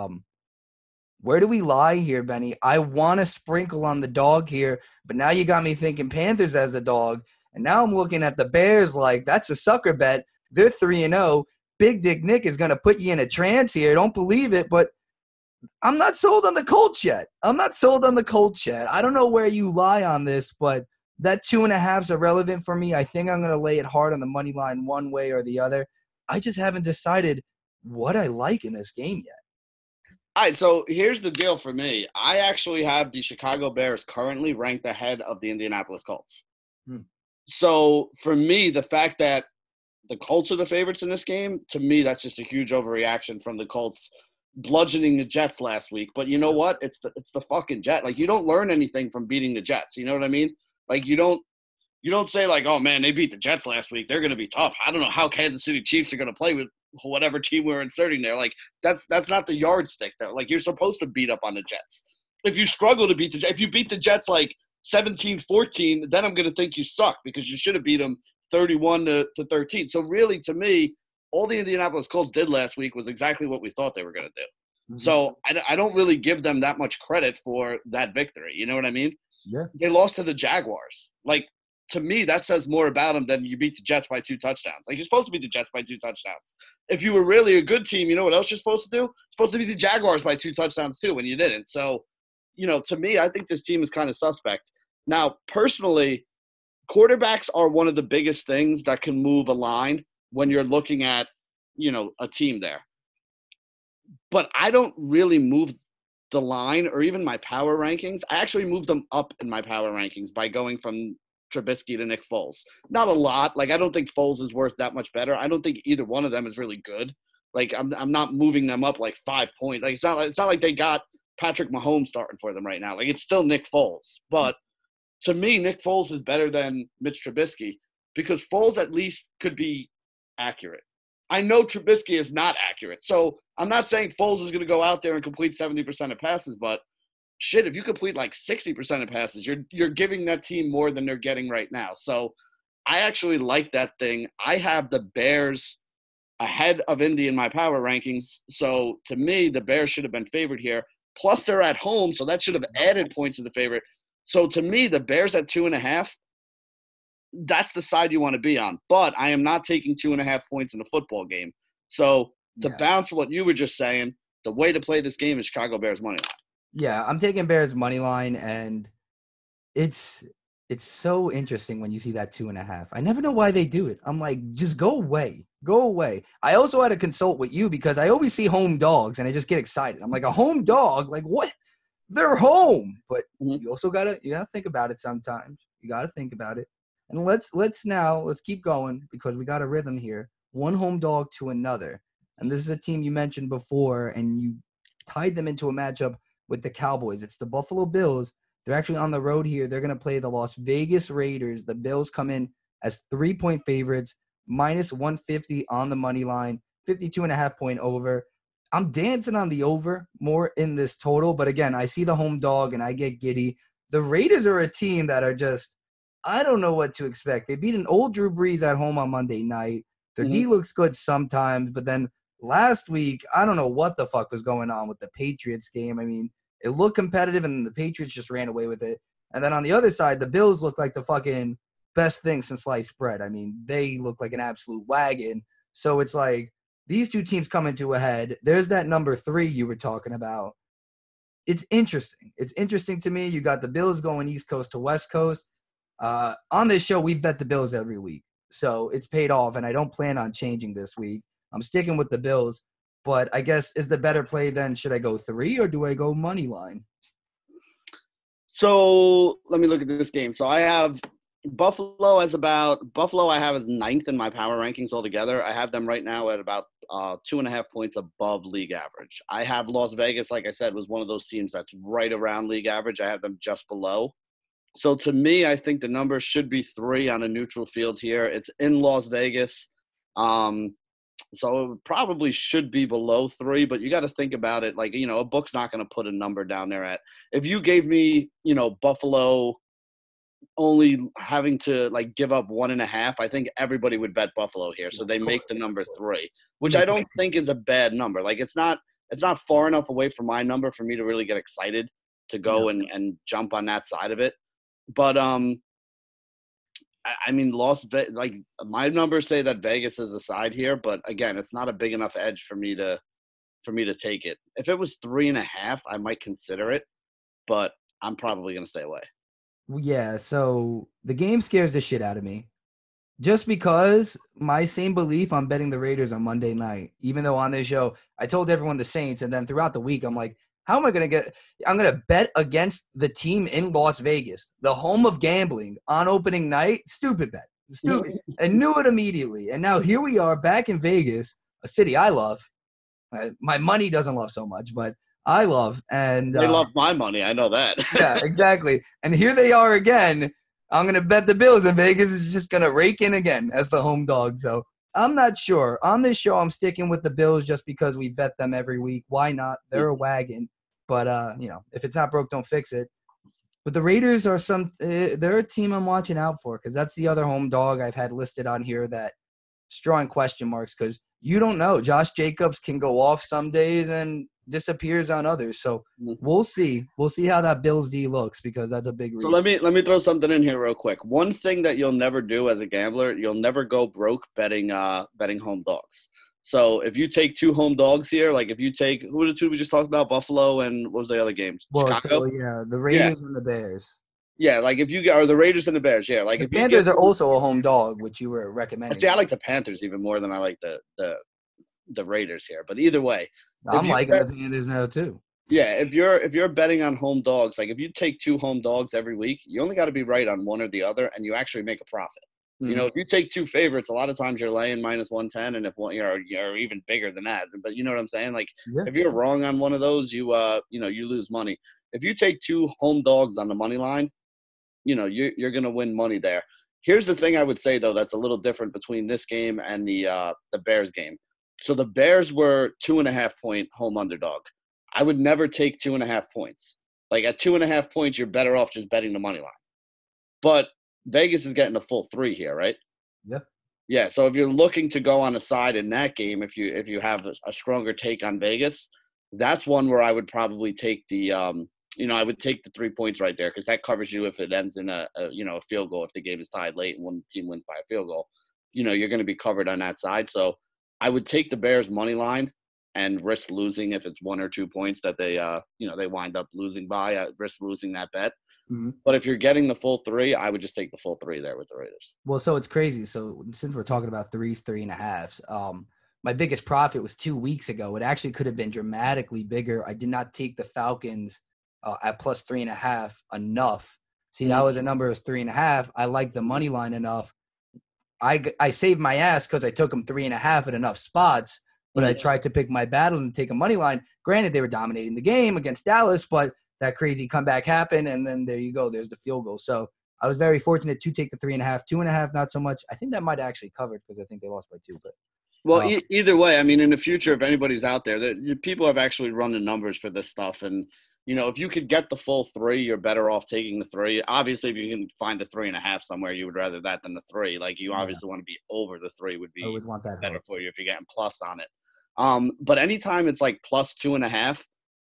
Where do we lie here, Benny? I want to sprinkle on the dog here, but now you got me thinking Panthers as a dog, and now I'm looking at the Bears like that's a sucker bet. They're 3-0. Big Dick Nick is going to put you in a trance here. Don't believe it, but I'm not sold on the Colts yet. I don't know where you lie on this, but that 2.5 is irrelevant for me. I think I'm going to lay it hard on the money line one way or the other. I just haven't decided what I like in this game yet. All right, so here's the deal for me. I actually have the Chicago Bears currently ranked ahead of the Indianapolis Colts. So for me, the fact that the Colts are the favorites in this game, to me, that's just a huge overreaction from the Colts bludgeoning the Jets last week. But you know what? It's the fucking Jet. Like, you don't learn anything from beating the Jets. You know what I mean? Like, you don't say, like, oh, man, they beat the Jets last week. They're going to be tough. I don't know how Kansas City Chiefs are going to play with whatever team we're inserting there. Like, that's not the yardstick, though. Like, you're supposed to beat up on the Jets. If you struggle to beat the Jets, if you beat the Jets, like, 17-14, then I'm going to think you suck because you should have beat them 31-13. So really, to me, all the Indianapolis Colts did last week was exactly what we thought they were going to do. Mm-hmm. So I don't really give them that much credit for that victory. You know what I mean? Yeah. They lost to the Jaguars. Like, to me, that says more about them than you beat the Jets by 2 touchdowns. Like, you're supposed to beat the Jets by 2 touchdowns. If you were really a good team, you know what else you're supposed to do? You're supposed to beat the Jaguars by 2 touchdowns too, when you didn't. So, you know, to me, I think this team is kind of suspect. Now, personally, quarterbacks are one of the biggest things that can move a line when you're looking at, you know, a team there. But I don't really move the line or even my power rankings. I actually moved them up in my power rankings by going from Trubisky to Nick Foles. Not a lot. Like, I don't think Foles is worth that much better. I don't think either one of them is really good. Like, I'm not moving them up like 5 points. Like, it's not like they got Patrick Mahomes starting for them right now. Like, it's still Nick Foles. But to me, Nick Foles is better than Mitch Trubisky because Foles at least could be accurate. I know Trubisky is not accurate. So I'm not saying Foles is going to go out there and complete 70% of passes, but shit, if you complete like 60% of passes, you're giving that team more than they're getting right now. So I actually like that thing. I have the Bears ahead of Indy in my power rankings. So to me, the Bears should have been favored here. Plus they're at home, so that should have added points to the favorite. So to me, the Bears at 2.5, that's the side you want to be on. But I am not taking 2.5 points in a football game. So to bounce what you were just saying, the way to play this game is Chicago Bears money line. Yeah, I'm taking Bears money line, and it's so interesting when you see that 2.5. I never know why they do it. I'm like, just go away. Go away. I also had to consult with you because I always see home dogs, and I just get excited. I'm like, a home dog? Like, what? They're home. But you also gotta think about it sometimes. You gotta think about it. And let's keep going because we got a rhythm here. One home dog to another. And this is a team you mentioned before, and you tied them into a matchup with the Cowboys. It's the Buffalo Bills. They're actually on the road here. They're going to play the Las Vegas Raiders. The Bills come in as 3-point favorites, minus 150 on the money line, 52.5 point over. I'm dancing on the over more in this total, but again, I see the home dog and I get giddy. The Raiders are a team that are just, I don't know what to expect. They beat an old Drew Brees at home on Monday night. Their D looks good sometimes, but then last week, I don't know what the fuck was going on with the Patriots game. I mean, it looked competitive, and the Patriots just ran away with it. And then on the other side, the Bills look like the fucking best thing since sliced bread. I mean, they look like an absolute wagon. So it's like these two teams come into a head. There's that number 3 you were talking about. It's interesting. It's interesting to me. You got the Bills going East Coast to West Coast. On this show, we bet the Bills every week. So it's paid off, and I don't plan on changing this week. I'm sticking with the Bills, but I guess is the better play then, should I go 3 or do I go money line? So let me look at this game. So I have Buffalo I have as 9th in my power rankings altogether. I have them right now at about 2.5 points above league average. I have Las Vegas, like I said, was one of those teams that's right around league average. I have them just below. So to me, I think the number should be 3 on a neutral field here. It's in Las Vegas. So it probably should be below 3, but you got to think about it. Like, a book's not going to put a number down there at. If you gave me, Buffalo only having to like give up 1.5, I think everybody would bet Buffalo here. So they make the number 3, which I don't think is a bad number. Like it's not far enough away from my number for me to really get excited to go and jump on that side of it. But I mean, like my numbers say that Vegas is the side here, but again, it's not a big enough edge for me to take it. If it was 3.5, I might consider it, but I'm probably going to stay away. Yeah, so the game scares the shit out of me. Just because my same belief on betting the Raiders on Monday night, even though on this show I told everyone the Saints, and then throughout the week I'm like, how am I going to I'm going to bet against the team in Las Vegas, the home of gambling, on opening night? Stupid bet. Stupid. And knew it immediately. And now here we are back in Vegas, a city I love. My money doesn't love so much, but I love. And they love my money. I know that. Yeah, exactly. And here they are again. I'm going to bet the Bills, and Vegas is just going to rake in again as the home dog. So I'm not sure. On this show, I'm sticking with the Bills just because we bet them every week. Why not? They're a wagon. But, if it's not broke, don't fix it. But the Raiders are they're a team I'm watching out for because that's the other home dog I've had listed on here that is drawing question marks because you don't know. Josh Jacobs can go off some days and disappears on others. So we'll see. We'll see how that Bills D looks because that's a big reason. So let me throw something in here real quick. One thing that you'll never do as a gambler, you'll never go broke betting home dogs. So if you take 2 home dogs here, like if you take – who were the 2 we just talked about? Buffalo and what was the other games? Well, Chicago? so yeah, the Raiders and the Bears. Yeah, like if you – or the Raiders and the Bears, yeah. Like the if Panthers are also a home dog, which you were recommending. See, I like the Panthers even more than I like the Raiders here. But either way. I'm liking the Panthers now too. Yeah, if you're betting on home dogs, like if you take 2 home dogs every week, you only got to be right on one or the other, and you actually make a profit. Mm-hmm. If you take 2 favorites, a lot of times you're laying -110, and if one you're even bigger than that. But you know what I'm saying? Like if you're wrong on one of those, you lose money. If you take 2 home dogs on the money line, you're gonna win money there. Here's the thing I would say though that's a little different between this game and the Bears game. So the Bears were 2.5-point home underdog. I would never take 2.5 points. Like at 2.5 points, you're better off just betting the money line. But Vegas is getting a full 3 here, right? Yeah. Yeah. So if you're looking to go on a side in that game, if you have a stronger take on Vegas, that's one where I would probably take the I would take the 3 points right there because that covers you if it ends in a field goal if the game is tied late and one team wins by a field goal. You're going to be covered on that side. So I would take the Bears money line and risk losing if it's 1 or 2 points that they wind up losing by. I risk losing that bet. Mm-hmm. But if you're getting the full 3, I would just take the full 3 there with the Raiders. Well, so it's crazy. So since we're talking about 3s, 3.5s, my biggest profit was 2 weeks ago. It actually could have been dramatically bigger. I did not take the Falcons at +3.5 enough. See, that was a number of 3.5. I like the money line enough. I saved my ass because I took them 3.5 at enough spots, but I tried to pick my battles and take a money line. Granted, they were dominating the game against Dallas, but that crazy comeback happened, and then there you go. There's the field goal. So I was very fortunate to take the 3.5. 2.5, not so much. I think that might have actually covered because I think they lost by 2. But well, either way, I mean, in the future, if anybody's out there, people have actually run the numbers for this stuff, and if you could get the full 3, you're better off taking the 3. Obviously, if you can find a 3.5 somewhere, you would rather that than the 3. Like you obviously want to be over the 3 would be always want that better for you if you're getting plus on it. But anytime it's like +2.5,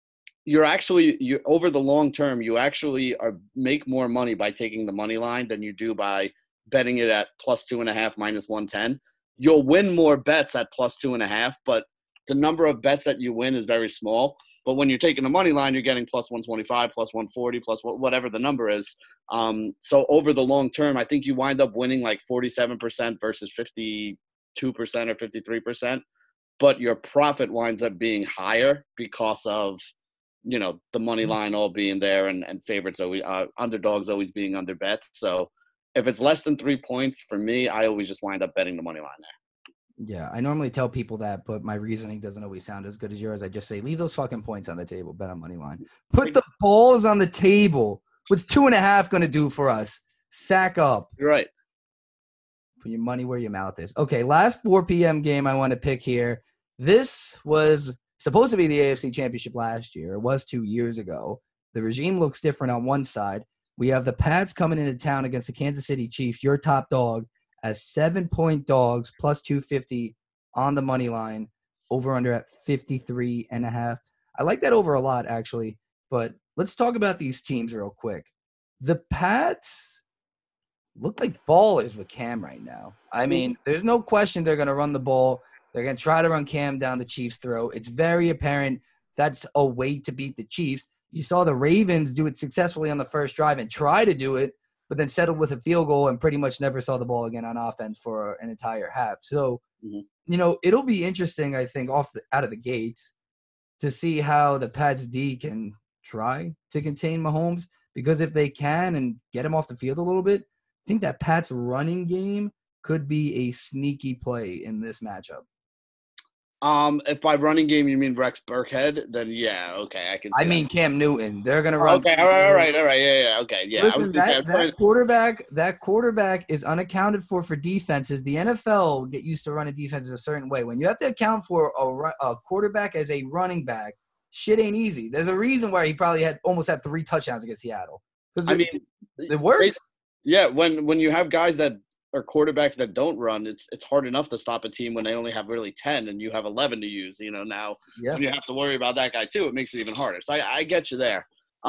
you're over the long term, you actually make more money by taking the money line than you do by betting it at +2.5 -110. You'll win more bets at +2.5, but the number of bets that you win is very small. But when you're taking the money line, you're getting +125, +140, plus whatever the number is. So over the long term, I think you wind up winning like 47% versus 52% or 53%. But your profit winds up being higher because of, the money line all being there and favorites always underdogs always being under bet. So if it's less than 3 points for me, I always just wind up betting the money line there. Yeah, I normally tell people that, but my reasoning doesn't always sound as good as yours. I just say, leave those fucking points on the table, bet on money line. Put the balls on the table. What's 2.5 going to do for us? Sack up. You're right. Put your money where your mouth is. Okay, last 4 p.m. game I want to pick here. This was supposed to be the AFC Championship last year. It was 2 years ago. The regime looks different on one side. We have the Pats coming into town against the Kansas City Chiefs, your top dog, as 7-point dogs, plus 250 on the money line, over under at 53.5. I like that over a lot, actually. But let's talk about these teams real quick. The Pats look like ballers with Cam right now. I mean, there's no question they're going to run the ball. They're going to try to run Cam down the Chiefs' throat. It's very apparent that's a way to beat the Chiefs. You saw the Ravens do it successfully on the first drive and try to do it, but then settled with a field goal and pretty much never saw the ball again on offense for an entire half. So, it'll be interesting, I think, out of the gates to see how the Pats D can try to contain Mahomes, because if they can and get him off the field a little bit, I think that Pats running game could be a sneaky play in this matchup. If by running game you mean Rex Burkhead, then yeah, okay, I can see that. Cam Newton. They're gonna run. Okay, all right, yeah, okay, yeah. Listen, that quarterback is unaccounted for defenses. The NFL get used to running defenses a certain way. When you have to account for a quarterback as a running back, shit ain't easy. There's a reason why he probably almost had 3 touchdowns against Seattle. Because it works. Yeah, when you have guys that are quarterbacks that don't run, it's hard enough to stop a team when they only have really 10 and you have 11 to use. Now when you have to worry about that guy too, it makes it even harder. So I get you there.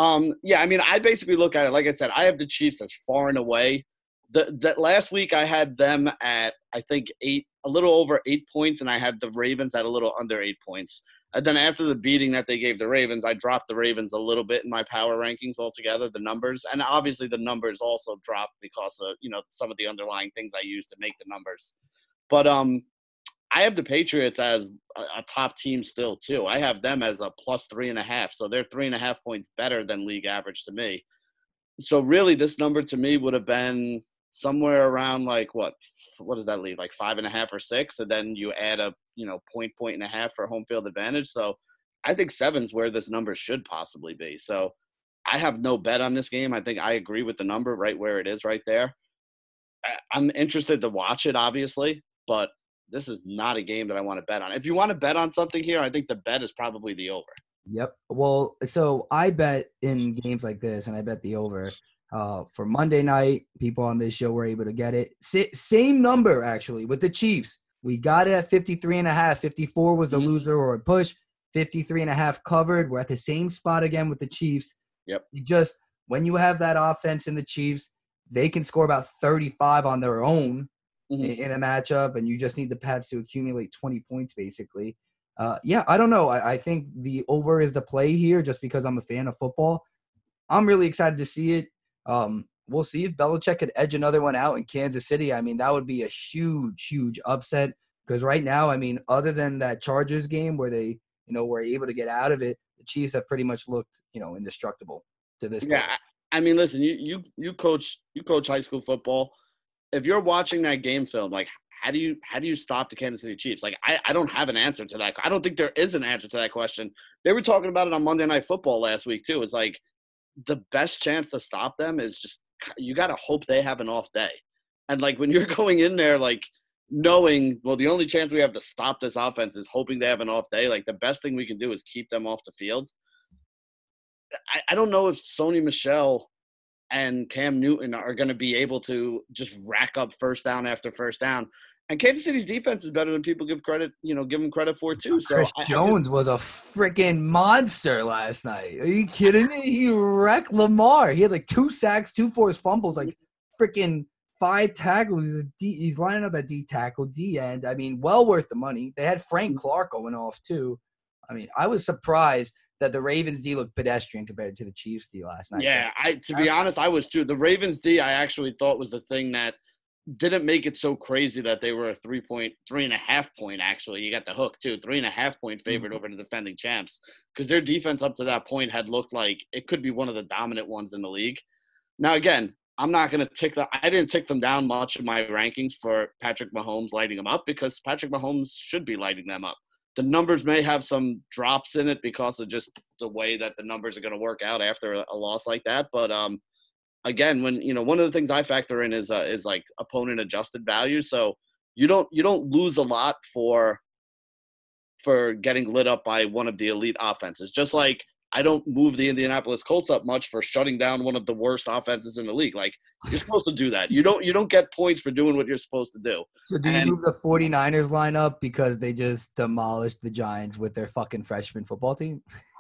I basically look at it, like I said, I have the Chiefs as far and away. That last week I had them at, I think, a little over 8 points, and I had the Ravens at a little under 8 points. And then after the beating that they gave the Ravens, I dropped the Ravens a little bit in my power rankings altogether, the numbers. And obviously the numbers also dropped because of, some of the underlying things I used to make the numbers. But I have the Patriots as a top team still, too. I have them as a plus 3.5. So they're 3.5 points better than league average to me. So really this number to me would have been somewhere around like what does that leave? Like 5.5 or 6. And then you add a, point and a half for home field advantage. So I think 7's where this number should possibly be. So I have no bet on this game. I think I agree with the number right where it is right there. I'm interested to watch it, obviously, but this is not a game that I want to bet on. If you want to bet on something here, I think the bet is probably the over. Yep. Well, so I bet in games like this, and I bet the over. For Monday night, people on this show were able to get it. Same number, actually, with the Chiefs. We got it at 53.5. 54 was a loser or a push. 53.5 covered. We're at the same spot again with the Chiefs. Yep. When you have that offense in the Chiefs, they can score about 35 on their own in a matchup, and you just need the Pats to accumulate 20 points, basically. I don't know. I think the over is the play here just because I'm a fan of football. I'm really excited to see it. We'll see if Belichick could edge another one out in Kansas City. I mean, that would be a huge, huge upset because right now, I mean, other than that Chargers game where they, were able to get out of it, the Chiefs have pretty much looked, indestructible to this point. Yeah, I mean, listen, you coach high school football. If you're watching that game film, like, how do you stop the Kansas City Chiefs? Like, I don't have an answer to that. I don't think there is an answer to that question. They were talking about it on Monday Night Football last week too. It's like the best chance to stop them is just you got to hope they have an off day. And like when you're going in there, like knowing, well, the only chance we have to stop this offense is hoping they have an off day. Like the best thing we can do is keep them off the field. I don't know if Sony Michel and Cam Newton are going to be able to just rack up first down after first down. And Kansas City's defense is better than people give them credit for too. So Chris Jones was a freaking monster last night. Are you kidding me? He wrecked Lamar. He had like 2 sacks, 2 forced fumbles, like freaking 5 tackles. He's lining up at D tackle, D end. I mean, well worth the money. They had Frank Clark going off too. I mean, I was surprised that the Ravens D looked pedestrian compared to the Chiefs D last night. Yeah, to be honest, I was too. The Ravens D I actually thought was the thing that didn't make it so crazy that they were a 3.5 point actually. You got the hook too, 3.5 point favorite over the defending champs because their defense up to that point had looked like it could be one of the dominant ones in the league. Now again, I'm not going to I didn't tick them down much in my rankings for Patrick Mahomes lighting them up because Patrick Mahomes should be lighting them up. The numbers may have some drops in it because of just the way that the numbers are going to work out after a loss like that. But again, when, one of the things I factor in is like opponent adjusted value. So you don't lose a lot for getting lit up by one of the elite offenses. Just like I don't move the Indianapolis Colts up much for shutting down one of the worst offenses in the league. Like, you're supposed to do that. You don't get points for doing what you're supposed to do. So do you move the 49ers lineup because they just demolished the Giants with their fucking freshman football team?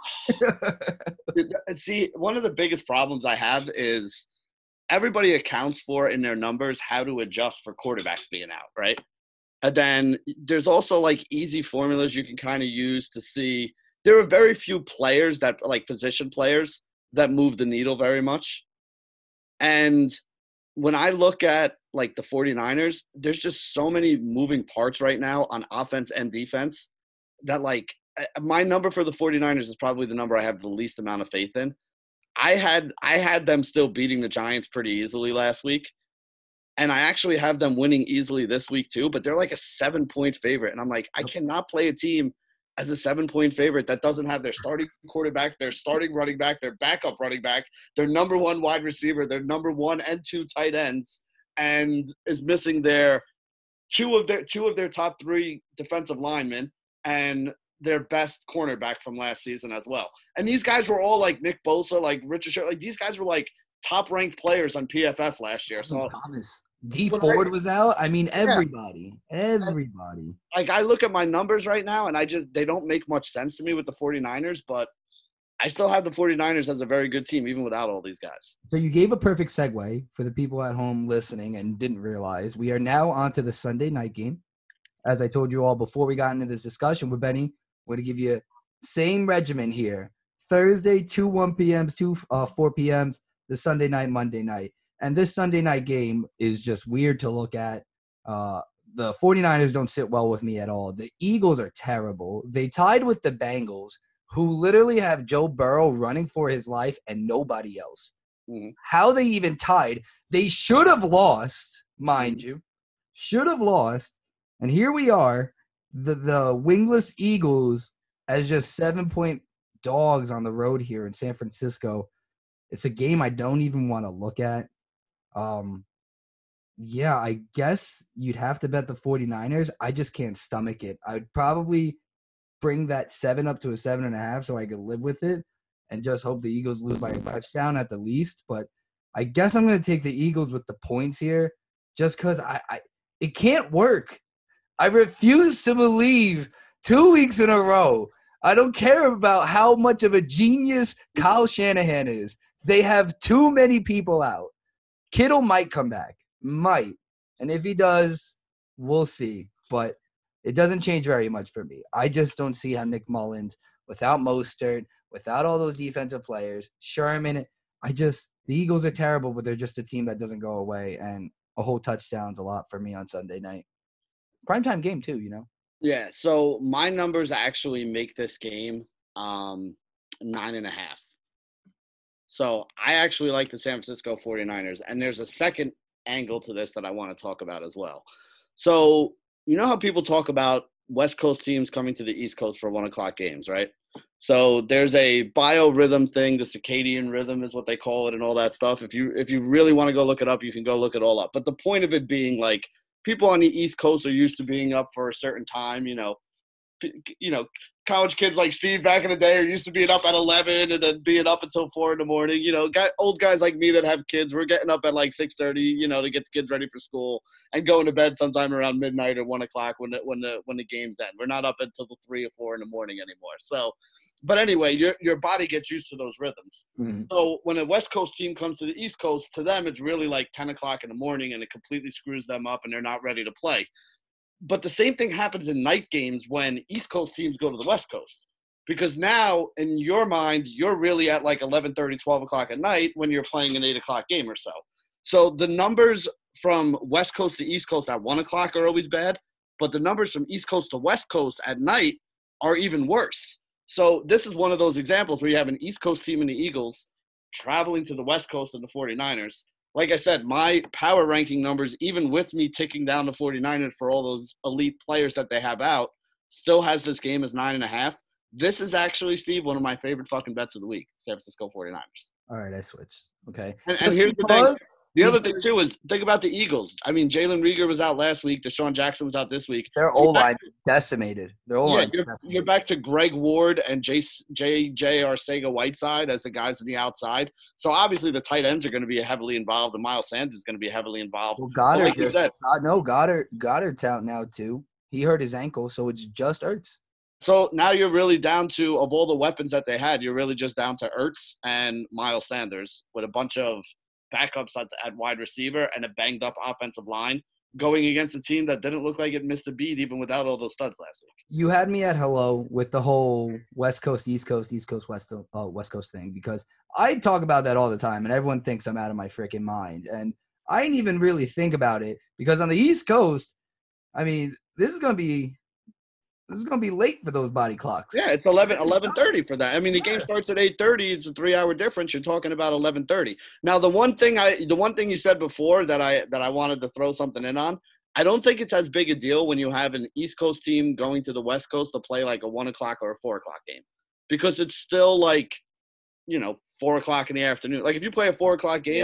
See, one of the biggest problems I have is everybody accounts for in their numbers how to adjust for quarterbacks being out, right? And then there's also like easy formulas you can kind of use to see. There are very few players that like position players that move the needle very much. And when I look at like the 49ers, there's just so many moving parts right now on offense and defense that like my number for the 49ers is probably the number I have the least amount of faith in. I had them still beating the Giants pretty easily last week. And I actually have them winning easily this week too, but they're like a 7-point favorite. And I'm like, I cannot play a team as a 7-point favorite that doesn't have their starting quarterback, their starting running back, their backup running back, their number 1 wide receiver, their number 1 and 2 tight ends, and is missing their two of their top 3 defensive linemen and their best cornerback from last season as well. And these guys were all like Nick Bosa, like Richard Sherman, like these guys were like top-ranked players on PFF last year. So Thomas. D Ford was out. I mean, everybody. Like, I look at my numbers right now, and they don't make much sense to me with the 49ers, but I still have the 49ers as a very good team, even without all these guys. So you gave a perfect segue for the people at home listening and didn't realize. We are now on to the Sunday night game. As I told you all before we got into this discussion with Benny, we're going to give you same regimen here. Thursday, 2 1 p.m.s, 2 4 p.m.s, the Sunday night, Monday night. And this Sunday night game is just weird to look at. The 49ers don't sit well with me at all. The Eagles are terrible. They tied with the Bengals, who literally have Joe Burrow running for his life and nobody else. Mm-hmm. How they even tied. They should have lost, mind you. Should have lost. And here we are, the wingless Eagles as just 7-point dogs on the road here in San Francisco. It's a game I don't even want to look at. Yeah, I guess you'd have to bet the 49ers. I just can't stomach it. I'd probably bring that 7 up to a 7.5 so I could live with it and just hope the Eagles lose by a touchdown at the least. But I guess I'm going to take the Eagles with the points here just because it can't work. I refuse to believe 2 weeks in a row. I don't care about how much of a genius Kyle Shanahan is. They have too many people out. Kittle might come back. Might. And if he does, we'll see. But it doesn't change very much for me. I just don't see how Nick Mullins, without Mostert, without all those defensive players, Sherman, the Eagles are terrible, but they're just a team that doesn't go away. And a whole touchdown's a lot for me on Sunday night. Primetime game too, you know? Yeah, so my numbers actually make this game 9.5. So I actually like the San Francisco 49ers. And there's a second angle to this that I want to talk about as well. So you know how people talk about West Coast teams coming to the East Coast for 1 o'clock games, right? So there's a biorhythm thing, the circadian rhythm is what they call it and all that stuff. If you really want to go look it up, you can go look it all up. But the point of it being like people on the East Coast are used to being up for a certain time, college kids like Steve back in the day are used to being up at 11 and then being up until 4 in the morning. Old guys like me that have kids, we're getting up at like 6:30, to get the kids ready for school and going to bed sometime around midnight or 1 o'clock when the game's end. We're not up until 3 or 4 in the morning anymore. So, but anyway, your body gets used to those rhythms. Mm-hmm. So when a West Coast team comes to the East Coast, to them it's really like 10 o'clock in the morning and it completely screws them up and they're not ready to play. But the same thing happens in night games when East Coast teams go to the West Coast. Because now, in your mind, you're really at like 11:30, 12 o'clock at night when you're playing an 8 o'clock game or so. So the numbers from West Coast to East Coast at 1 o'clock are always bad. But the numbers from East Coast to West Coast at night are even worse. So this is one of those examples where you have an East Coast team in the Eagles traveling to the West Coast and the 49ers. Like I said, my power ranking numbers, even with me ticking down the 49ers for all those elite players that they have out, still has this game as 9.5. This is actually, Steve, one of my favorite fucking bets of the week, San Francisco 49ers. All right, I switched. Okay. And Just here's the thing. because The other thing, too, is think about the Eagles. I mean, Jalen Reagor was out last week. Deshaun Jackson was out this week. their O-line decimated. Their O-line You're decimated. back to Greg Ward and J.J. Arcega-Whiteside as the guys on the outside. So, obviously, the tight ends are going to be heavily involved, and Miles Sanders is going to be heavily involved. Well, Goddard like you said, Goddard's out now, too. He hurt his ankle, so it's just Ertz. So now you're really down to, of all the weapons that they had, you're really just down to Ertz and Miles Sanders with a bunch of backups at wide receiver and a banged up offensive line going against a team that didn't look like it missed a beat even without all those studs last week. You had me at hello with the whole West Coast, East Coast, East Coast, West Coast thing, because I talk about that all the time and everyone thinks I'm out of my freaking mind. And I didn't even really think about it because on the East Coast, I mean, this is going to be late for those body clocks. Yeah, it's 11:30 for that. I mean, the game starts at 8:30. It's a 3-hour difference. You're talking about 11:30. Now, the one thing you said before that I wanted to throw something in on, I don't think it's as big a deal when you have an East Coast team going to the West Coast to play like a 1 o'clock or a 4 o'clock game, because it's still like, 4 o'clock in the afternoon. Like if you play a 4 o'clock game,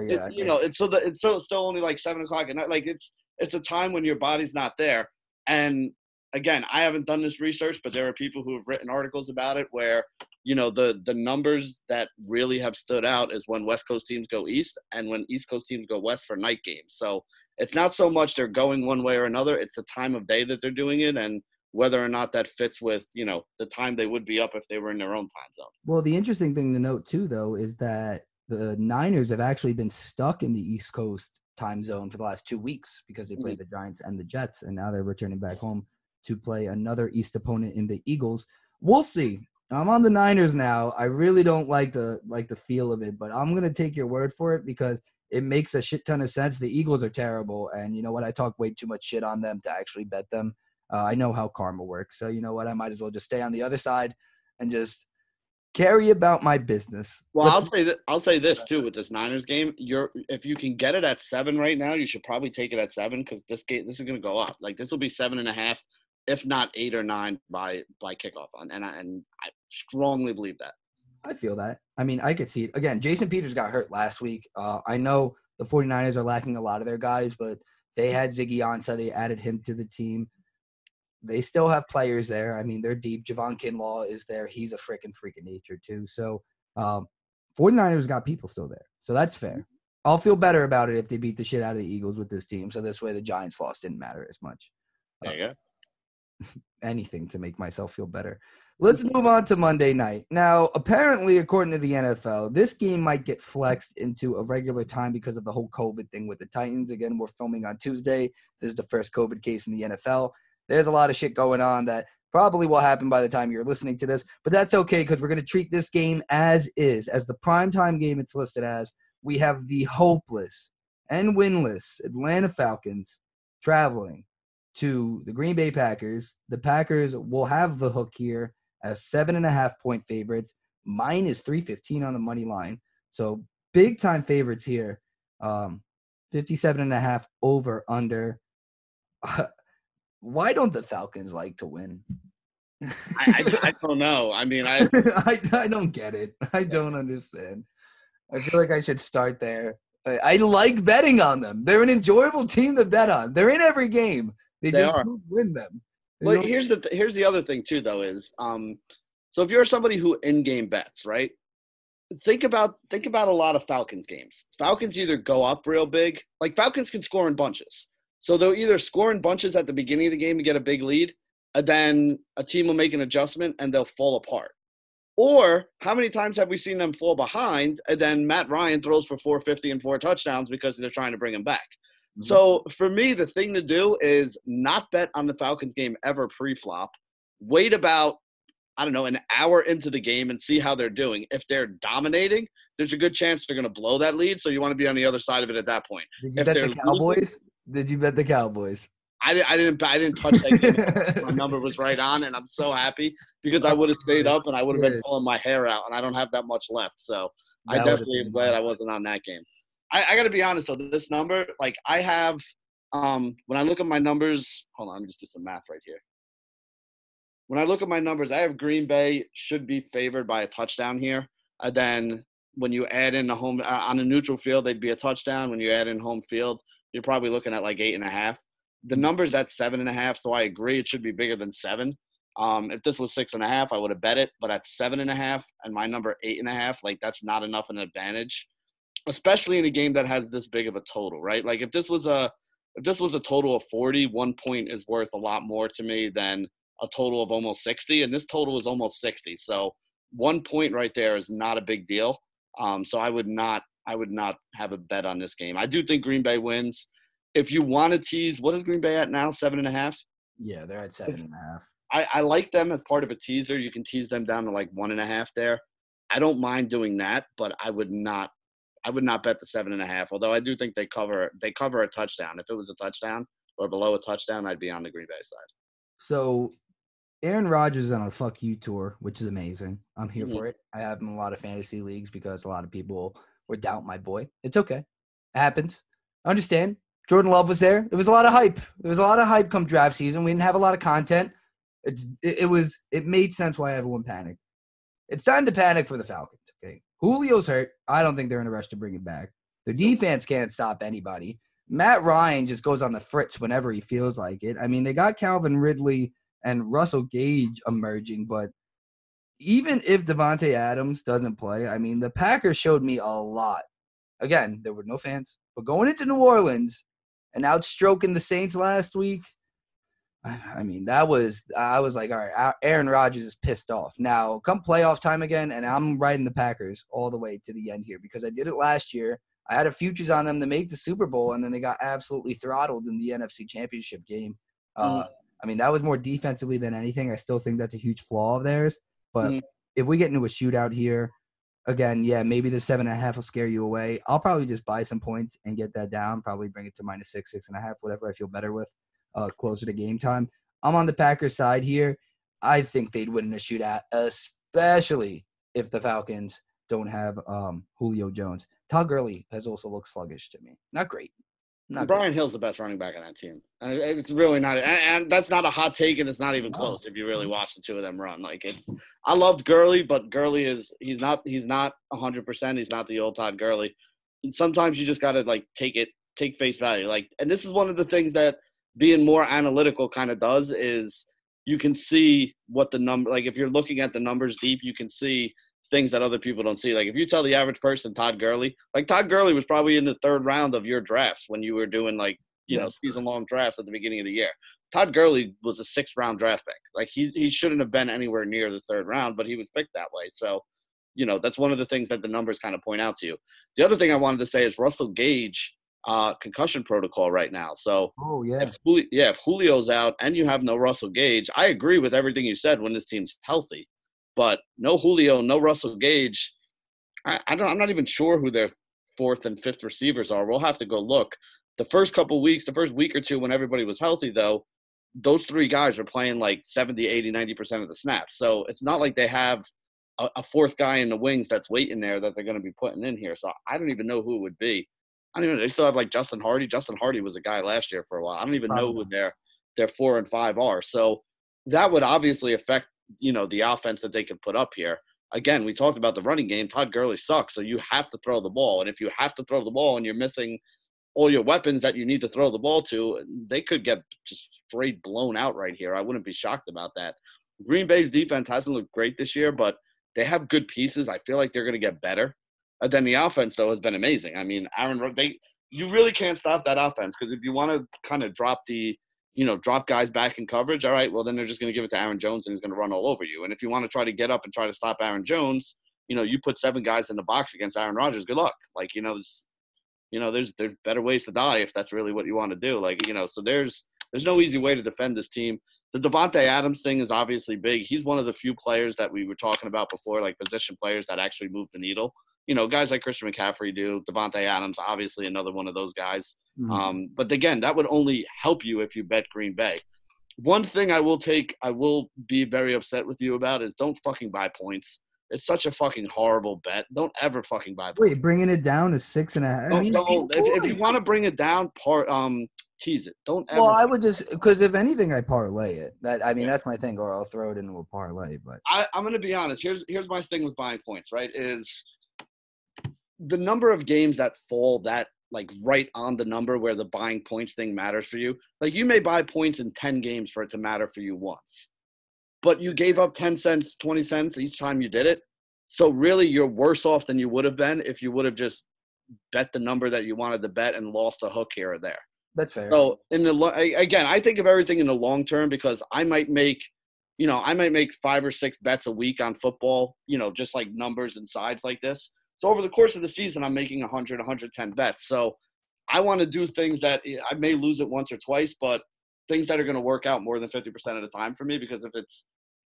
it's still only like 7 o'clock at night. Like it's a time when your body's not there. And again, I haven't done this research, but there are people who have written articles about it where, the numbers that really have stood out is when West Coast teams go east and when East Coast teams go west for night games. So it's not so much they're going one way or another. It's the time of day that they're doing it and whether or not that fits with, the time they would be up if they were in their own time zone. Well, the interesting thing to note, too, though, is that the Niners have actually been stuck in the East Coast time zone for the last 2 weeks because they played the Giants and the Jets, and now they're returning back home to play another East opponent in the Eagles. We'll see. I'm on the Niners now. I really don't like the feel of it, but I'm going to take your word for it because it makes a shit ton of sense. The Eagles are terrible, and you know what? I talk way too much shit on them to actually bet them. I know how karma works, so you know what? I might as well just stay on the other side and just carry about my business. Well, I'll say this too with this Niners game. If you can get it at 7 right now, you should probably take it at 7 because this is going to go up. Like this will be 7.5, if not 8 or 9 by kickoff. And I strongly believe that. I feel that. I mean, I could see it. Again, Jason Peters got hurt last week. I know the 49ers are lacking a lot of their guys, but they had Ziggy Ansah. They added him to the team. They still have players there. I mean, they're deep. Javon Kinlaw is there. He's a freak of nature too. So 49ers got people still there. So that's fair. I'll feel better about it if they beat the shit out of the Eagles with this team. So this way the Giants loss didn't matter as much. There you go. Anything to make myself feel better. Let's move on to Monday night. Now, apparently, according to the NFL, this game might get flexed into a regular time because of the whole COVID thing with the Titans. Again, we're filming on Tuesday. This is the first COVID case in the NFL. There's a lot of shit going on that probably will happen by the time you're listening to this, but that's okay because we're going to treat this game as is, as the primetime game it's listed as. We have the hopeless and winless Atlanta Falcons traveling to the Green Bay Packers. The Packers will have the hook here as 7.5-point favorites, minus 315 on the money line. So big time favorites here. 57.5 over under. Why don't the Falcons like to win? I don't know. I mean, I don't get it. I don't understand. I feel like I should start there. I like betting on them. They're an enjoyable team to bet on. They're in every game. They just don't win them. Well, here's the other thing too, though, is so if you're somebody who in-game bets, right? Think about a lot of Falcons games. Falcons either go up real big, like Falcons can score in bunches. So they'll either score in bunches at the beginning of the game and get a big lead, and then a team will make an adjustment and they'll fall apart. Or how many times have we seen them fall behind and then Matt Ryan throws for 450 and 4 touchdowns because they're trying to bring him back? Mm-hmm. So for me, the thing to do is not bet on the Falcons game ever pre-flop. Wait about, an hour into the game and see how they're doing. If they're dominating, there's a good chance they're going to blow that lead. So you want to be on the other side of it at that point. Did you bet the Cowboys? Did you bet the Cowboys? I didn't touch that game. My number was right on, and I'm so happy because I would have stayed up and I would have been pulling my hair out, and I don't have that much left. So I definitely am glad I wasn't on that game. I got to be honest, though. This number, like I have when I look at my numbers – hold on, let me just do some math right here. When I look at my numbers, I have Green Bay should be favored by a touchdown here. And then when you add in the home on a neutral field, they'd be a touchdown. When you add in home field, you're probably looking at like 8.5. The number's at 7.5, so I agree it should be bigger than 7. If this was 6.5, I would have bet it, but at 7.5 and my number 8.5, like that's not enough an advantage, especially in a game that has this big of a total, right? Like if this was a total of 40, 1 point is worth a lot more to me than a total of almost 60, and this total is almost 60. So 1 point right there is not a big deal. So I would not have a bet on this game. I do think Green Bay wins. If you want to tease, what is Green Bay at now? 7.5? Yeah, they're at 7.5. I like them as part of a teaser. You can tease them down to like 1.5 there. I don't mind doing that, but I would not bet the 7.5. Although I do think they cover a touchdown. If it was a touchdown or below a touchdown, I'd be on the Green Bay side. So Aaron Rodgers is on a fuck you tour, which is amazing. I'm here for it. I have him in a lot of fantasy leagues because a lot of people were doubt my boy. It's okay. It happens. I understand. Jordan Love was there. There was a lot of hype. There was a lot of hype come draft season. We didn't have a lot of content. It made sense why everyone panicked. It's time to panic for the Falcons. Okay, Julio's hurt. I don't think they're in a rush to bring him back. The defense can't stop anybody. Matt Ryan just goes on the fritz whenever he feels like it. I mean, they got Calvin Ridley and Russell Gage emerging, but even if Devontae Adams doesn't play, I mean, the Packers showed me a lot. Again, there were no fans, but going into New Orleans and outstroking the Saints last week, I mean, I was like, all right, Aaron Rodgers is pissed off. Now, come playoff time again, and I'm riding the Packers all the way to the end here because I did it last year. I had a futures on them to make the Super Bowl, and then they got absolutely throttled in the NFC Championship game. I mean, that was more defensively than anything. I still think that's a huge flaw of theirs. But if we get into a shootout here, again, yeah, maybe the 7.5 will scare you away. I'll probably just buy some points and get that down, probably bring it to -6, 6.5, whatever I feel better with. Closer to game time. I'm on the Packers side here. I think they'd win in a shootout, especially if the Falcons don't have Julio Jones. Todd Gurley has also looked sluggish to me. Not great. Brian Hill's the best running back on that team. It's really not, and that's not a hot take, and it's not even close if you really watch the two of them run. Like I loved Gurley, but Gurley he's not 100%. He's not the old Todd Gurley. And sometimes you just got to like take face value. Like, and this is one of the things that being more analytical kind of does is you can see what the number, like if you're looking at the numbers deep, you can see things that other people don't see. Like if you tell the average person Todd Gurley was probably in the 3rd round of your drafts when you were doing like, season-long drafts at the beginning of the year. Todd Gurley was a 6th round draft pick. Like he shouldn't have been anywhere near the 3rd round, but he was picked that way. So, that's one of the things that the numbers kind of point out to you. The other thing I wanted to say is Russell Gage, concussion protocol right now. So if Julio's out and you have no Russell Gage, I agree with everything you said when this team's healthy, but no Julio, no Russell Gage. I'm not even sure who their 4th and 5th receivers are. We'll have to go look. The first week or two when everybody was healthy though, those 3 guys are playing like 70, 80, 90% of the snaps. So it's not like they have a 4th guy in the wings that's waiting there that they're going to be putting in here. So I don't even know who it would be. I don't even know. They still have like Justin Hardy. Justin Hardy was a guy last year for a while. I don't even know who their 4 and 5 are. So that would obviously affect, the offense that they can put up here. Again, we talked about the running game. Todd Gurley sucks, so you have to throw the ball. And if you have to throw the ball and you're missing all your weapons that you need to throw the ball to, they could get just straight blown out right here. I wouldn't be shocked about that. Green Bay's defense hasn't looked great this year, but they have good pieces. I feel like they're going to get better. Then the offense, though, has been amazing. I mean, you really can't stop that offense because if you want to kind of drop guys back in coverage, all right, well, then they're just going to give it to Aaron Jones and he's going to run all over you. And if you want to try to get up and try to stop Aaron Jones, you put 7 guys in the box against Aaron Rodgers, good luck. Like, there's better ways to die if that's really what you want to do. Like, so there's no easy way to defend this team. The Devontae Adams thing is obviously big. He's one of the few players that we were talking about before, like position players that actually move the needle. Guys like Christian McCaffrey do. Devontae Adams, obviously another one of those guys. But again, that would only help you if you bet Green Bay. One thing I will be very upset with you about is don't fucking buy points. It's such a fucking horrible bet. Don't ever fucking buy points. Wait, bringing it down to 6.5? If you want to bring it down, tease it. Don't ever. Well, I would just – because if anything, I parlay it. That's my thing, or I'll throw it into a parlay. But I'm going to be honest. Here's my thing with buying points, right, is – the number of games that fall that like right on the number where the buying points thing matters for you. Like you may buy points in 10 games for it to matter for you once, but you gave up 10 cents, 20 cents each time you did it. So really you're worse off than you would have been if you would have just bet the number that you wanted to bet and lost a hook here or there. That's fair. So again, I think of everything in the long term because I might make 5 or 6 bets a week on football, just like numbers and sides like this. So over the course of the season, I'm making 100, 110 bets. So I want to do things that I may lose it once or twice, but things that are going to work out more than 50% of the time for me, because if it's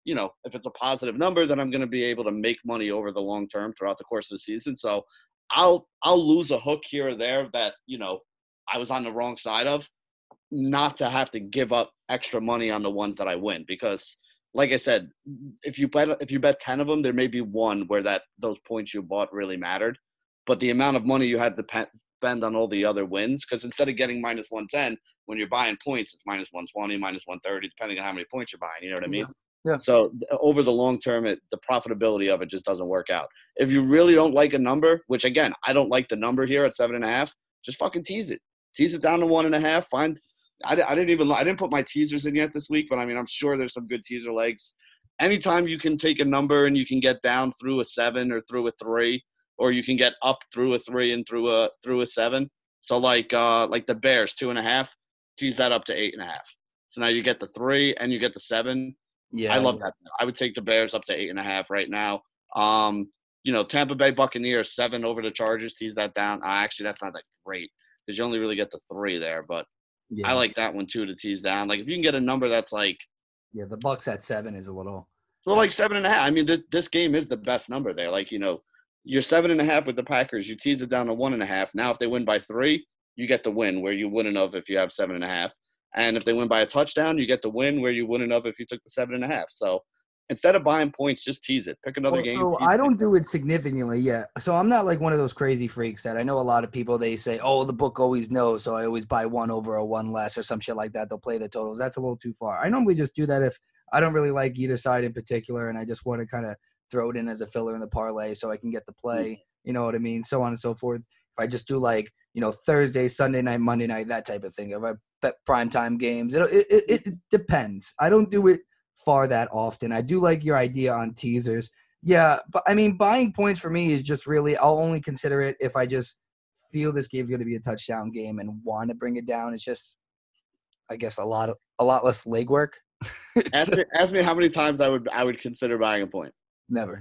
a positive number, then I'm going to be able to make money over the long term throughout the course of the season. So I'll lose a hook here or there that, I was on the wrong side of, not to have to give up extra money on the ones that I win. Because like I said, if you bet 10 of them, there may be one where those points you bought really mattered. But the amount of money you had to spend on all the other wins, because instead of getting minus 110, when you're buying points, it's minus 120, minus 130, depending on how many points you're buying. You know what I mean? Yeah. So over the long term, the profitability of it just doesn't work out. If you really don't like a number, which again, I don't like the number here at 7.5, just fucking tease it. Tease it down to 1.5. I didn't put my teasers in yet this week, but I mean, I'm sure there's some good teaser legs. Anytime you can take a number and you can get down through a 7 or through a 3, or you can get up through a 3 and through a 7. So like the Bears 2.5, tease that up to 8.5. So now you get the 3 and you get the 7. Yeah, I love that. I would take the Bears up to 8.5 right now. Tampa Bay Buccaneers 7 over the Chargers, tease that down. Actually, that's not that great because you only really get the 3 there, but I like that one too to tease down. Like if you can get a number that's like, the Bucks at 7 is a little. Well, like 7.5. I mean, this game is the best number there. Like you're 7.5 with the Packers. You tease it down to 1.5. Now, if they win by 3, you get the win where you wouldn't have if you have 7.5. And if they win by a touchdown, you get the win where you wouldn't have if you took the 7.5. So instead of buying points, just tease it. Pick another game. So I don't do it significantly yet. So I'm not like one of those crazy freaks that I know a lot of people, they say, oh, the book always knows, so I always buy 1 over or 1 less or some shit like that. They'll play the totals. That's a little too far. I normally just do that if I don't really like either side in particular and I just want to kind of throw it in as a filler in the parlay so I can get the play, you know what I mean? So on and so forth. If I just do like, Thursday, Sunday night, Monday night, that type of thing. If I bet primetime games, it depends. I don't do it far that often. I do like your idea on teasers. Yeah, but I mean, buying points for me is just really, I'll only consider it if I just feel this game's going to be a touchdown game and want to bring it down. It's just, I guess, a lot less legwork. Ask me how many times I would consider buying a point. Never.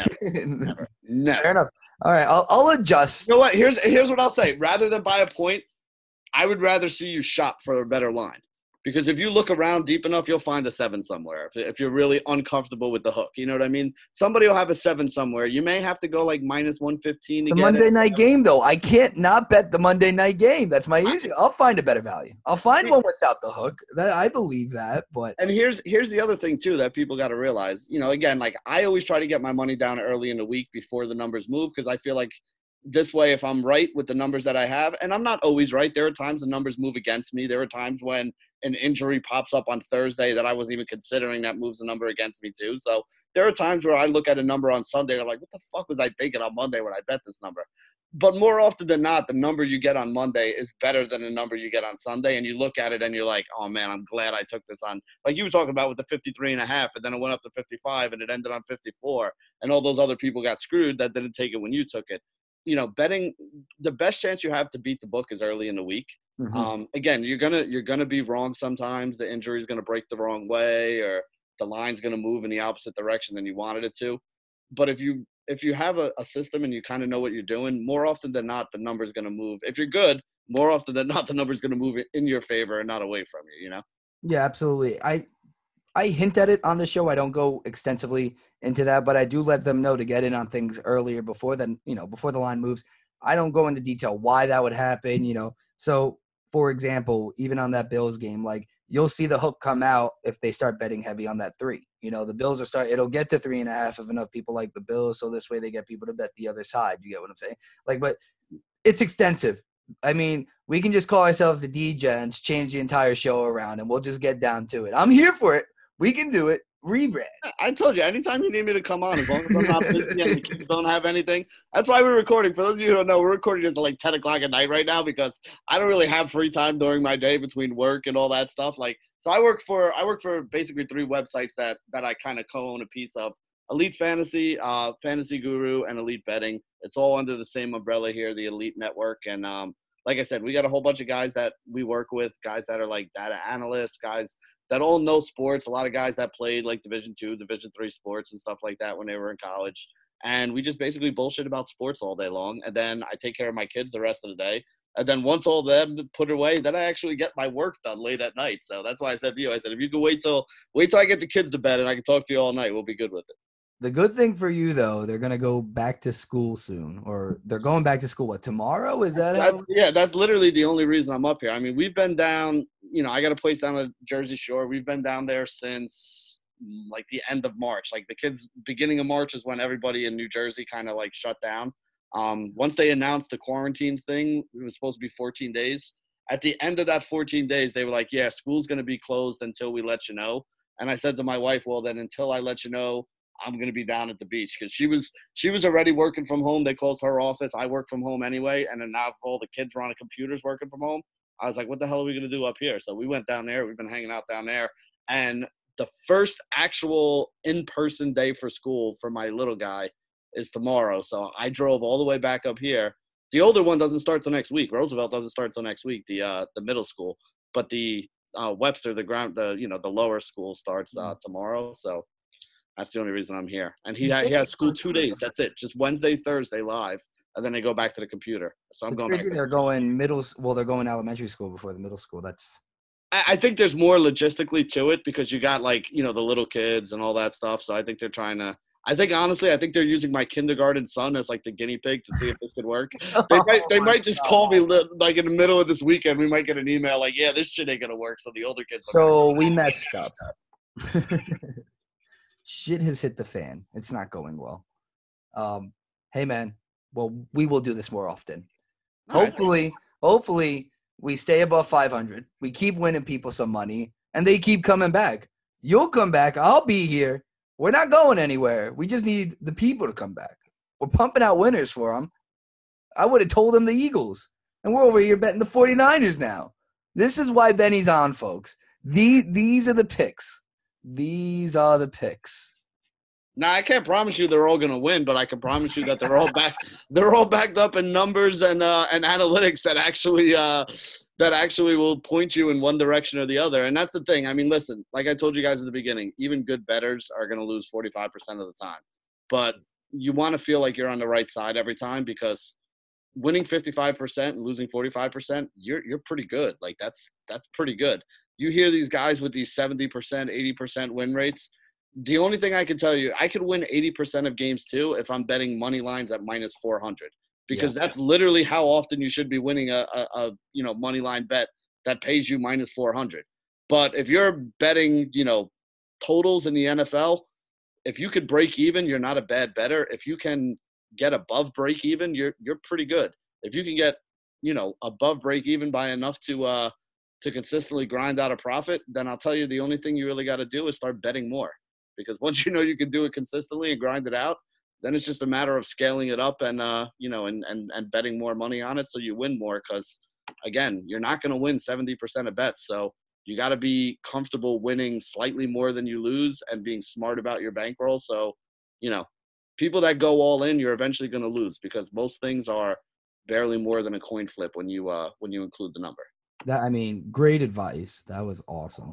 Never. Fair enough. All right, I'll adjust. You know what? Here's what I'll say. Rather than buy a point, I would rather see you shop for a better line. Because if you look around deep enough, you'll find a 7 somewhere. If you're really uncomfortable with the hook, you know what I mean? Somebody will have a 7 somewhere. You may have to go like minus 115 to the get Monday night game, though. I can't not bet the Monday night game. That's my issue. I'll find a better value. I'll find one without the hook. I believe that. But and here's the other thing too that people got to realize. Again, like I always try to get my money down early in the week before the numbers move because I feel like this way, if I'm right with the numbers that I have, and I'm not always right. There are times the numbers move against me. There are times when an injury pops up on Thursday that I wasn't even considering that moves the number against me too. So there are times where I look at a number on Sunday and I'm like, what the fuck was I thinking on Monday when I bet this number? But more often than not, the number you get on Monday is better than the number you get on Sunday. And you look at it and you're like, oh man, I'm glad I took this on. Like you were talking about with the 53.5, and then it went up to 55 and it ended on 54. And all those other people got screwed that didn't take it when you took it. Betting, the best chance you have to beat the book is early in the week. Mm-hmm. Again, you're gonna be wrong sometimes. The injury is gonna break the wrong way, or the line's gonna move in the opposite direction than you wanted it to. But if you have a system and you kind of know what you're doing, more often than not, the number's gonna move. If you're good, more often than not, the number's gonna move in your favor and not away from you. Yeah, absolutely. I hint at it on the show. I don't go extensively into that, but I do let them know to get in on things earlier before the line moves. I don't go into detail why that would happen, So, for example, even on that Bills game, like you'll see the hook come out if they start betting heavy on that 3. The Bills it'll get to 3.5 if enough people like the Bills, so this way they get people to bet the other side. You get what I'm saying? But it's extensive. I mean, we can just call ourselves the D-Gens, change the entire show around, and we'll just get down to it. I'm here for it. We can do it. rebrand. I told you, anytime you need me to come on, as long as I'm not busy and the kids don't have anything. That's why we're recording. For those of you who don't know, we're recording this at like 10 o'clock at night right now because I don't really have free time during my day between work and all that stuff. Like, so I work for basically 3 websites that I kind of co-own a piece of. Elite Fantasy, Fantasy Guru, and Elite Betting. It's all under the same umbrella here, the Elite Network. And like I said, we got a whole bunch of guys that we work with, guys that are like data analysts, guys that all know sports, a lot of guys that played like Division II, Division III sports and stuff like that when they were in college. And we just basically bullshit about sports all day long. And then I take care of my kids the rest of the day. And then once all them put away, then I actually get my work done late at night. So that's why I said to you, I said, if you can wait till I get the kids to bed and I can talk to you all night, we'll be good with it. The good thing for you, though, they're going to go back to school soon, or they're going back to school, what, tomorrow? Is that how? Yeah, that's literally the only reason I'm up here. I mean, we've been down, I got a place down at Jersey Shore. We've been down there since like the end of March. Like the kids, beginning of March is when everybody in New Jersey kind of like shut down. Once they announced the quarantine thing, it was supposed to be 14 days. At the end of that 14 days, they were like, yeah, school's going to be closed until we let you know. And I said to my wife, well, then until I let you know, I'm going to be down at the beach, because she was already working from home. They closed her office. I work from home anyway. And then now all the kids are on the computers working from home. I was like, what the hell are we going to do up here? So we went down there. We've been hanging out down there. And the first actual in-person day for school for my little guy is tomorrow. So I drove all the way back up here. The older one doesn't start till next week. Roosevelt doesn't start till next week, the middle school. But the Webster, the lower school starts tomorrow. So that's the only reason I'm here. And he has school 2 days. That's it. Just Wednesday, Thursday live. And then they go back to the computer. So I'm going back. They're going they're going elementary school before the middle school. I think there's more logistically to it, because you got like, the little kids and all that stuff. So I think they're trying to – I think they're using my kindergarten son as like the guinea pig to see if this could work. They might just call me like in the middle of this weekend. We might get an email like, yeah, this shit ain't going to work. So the older kids – So we messed up. Shit has hit the fan. It's not going well. Hey, man. Well, we will do this more often. Hopefully, we stay above 500. We keep winning people some money, and they keep coming back. You'll come back. I'll be here. We're not going anywhere. We just need the people to come back. We're pumping out winners for them. I would have told them the Eagles, and we're over here betting the 49ers now. This is why Benny's on, folks. These are the picks. These are the picks. Now, I can't promise you they're all going to win, but I can promise you that they're all back. They're all backed up in numbers and analytics that actually will point you in one direction or the other. And that's the thing. I mean, listen, like I told you guys at the beginning, even good bettors are going to lose 45% of the time. But you want to feel like you're on the right side every time, because winning 55% and losing 45%, you're pretty good. Like that's pretty good. You hear these guys with these 70%, 80% win rates. The only thing I can tell you, I could win 80% of games too if I'm betting money lines at minus 400, because that's literally how often you should be winning a money line bet that pays you minus 400. But if you're betting, totals in the NFL, if you could break even, you're not a bad bettor. If you can get above break even, you're pretty good. If you can get, above break even by enough to consistently grind out a profit, then I'll tell you the only thing you really got to do is start betting more. Because once you know you can do it consistently and grind it out, then it's just a matter of scaling it up and and betting more money on it so you win more. Because again, you're not going to win 70% of bets, so you got to be comfortable winning slightly more than you lose and being smart about your bankroll. So, people that go all in, you're eventually going to lose, because most things are barely more than a coin flip when you include the number. Great advice. That was awesome.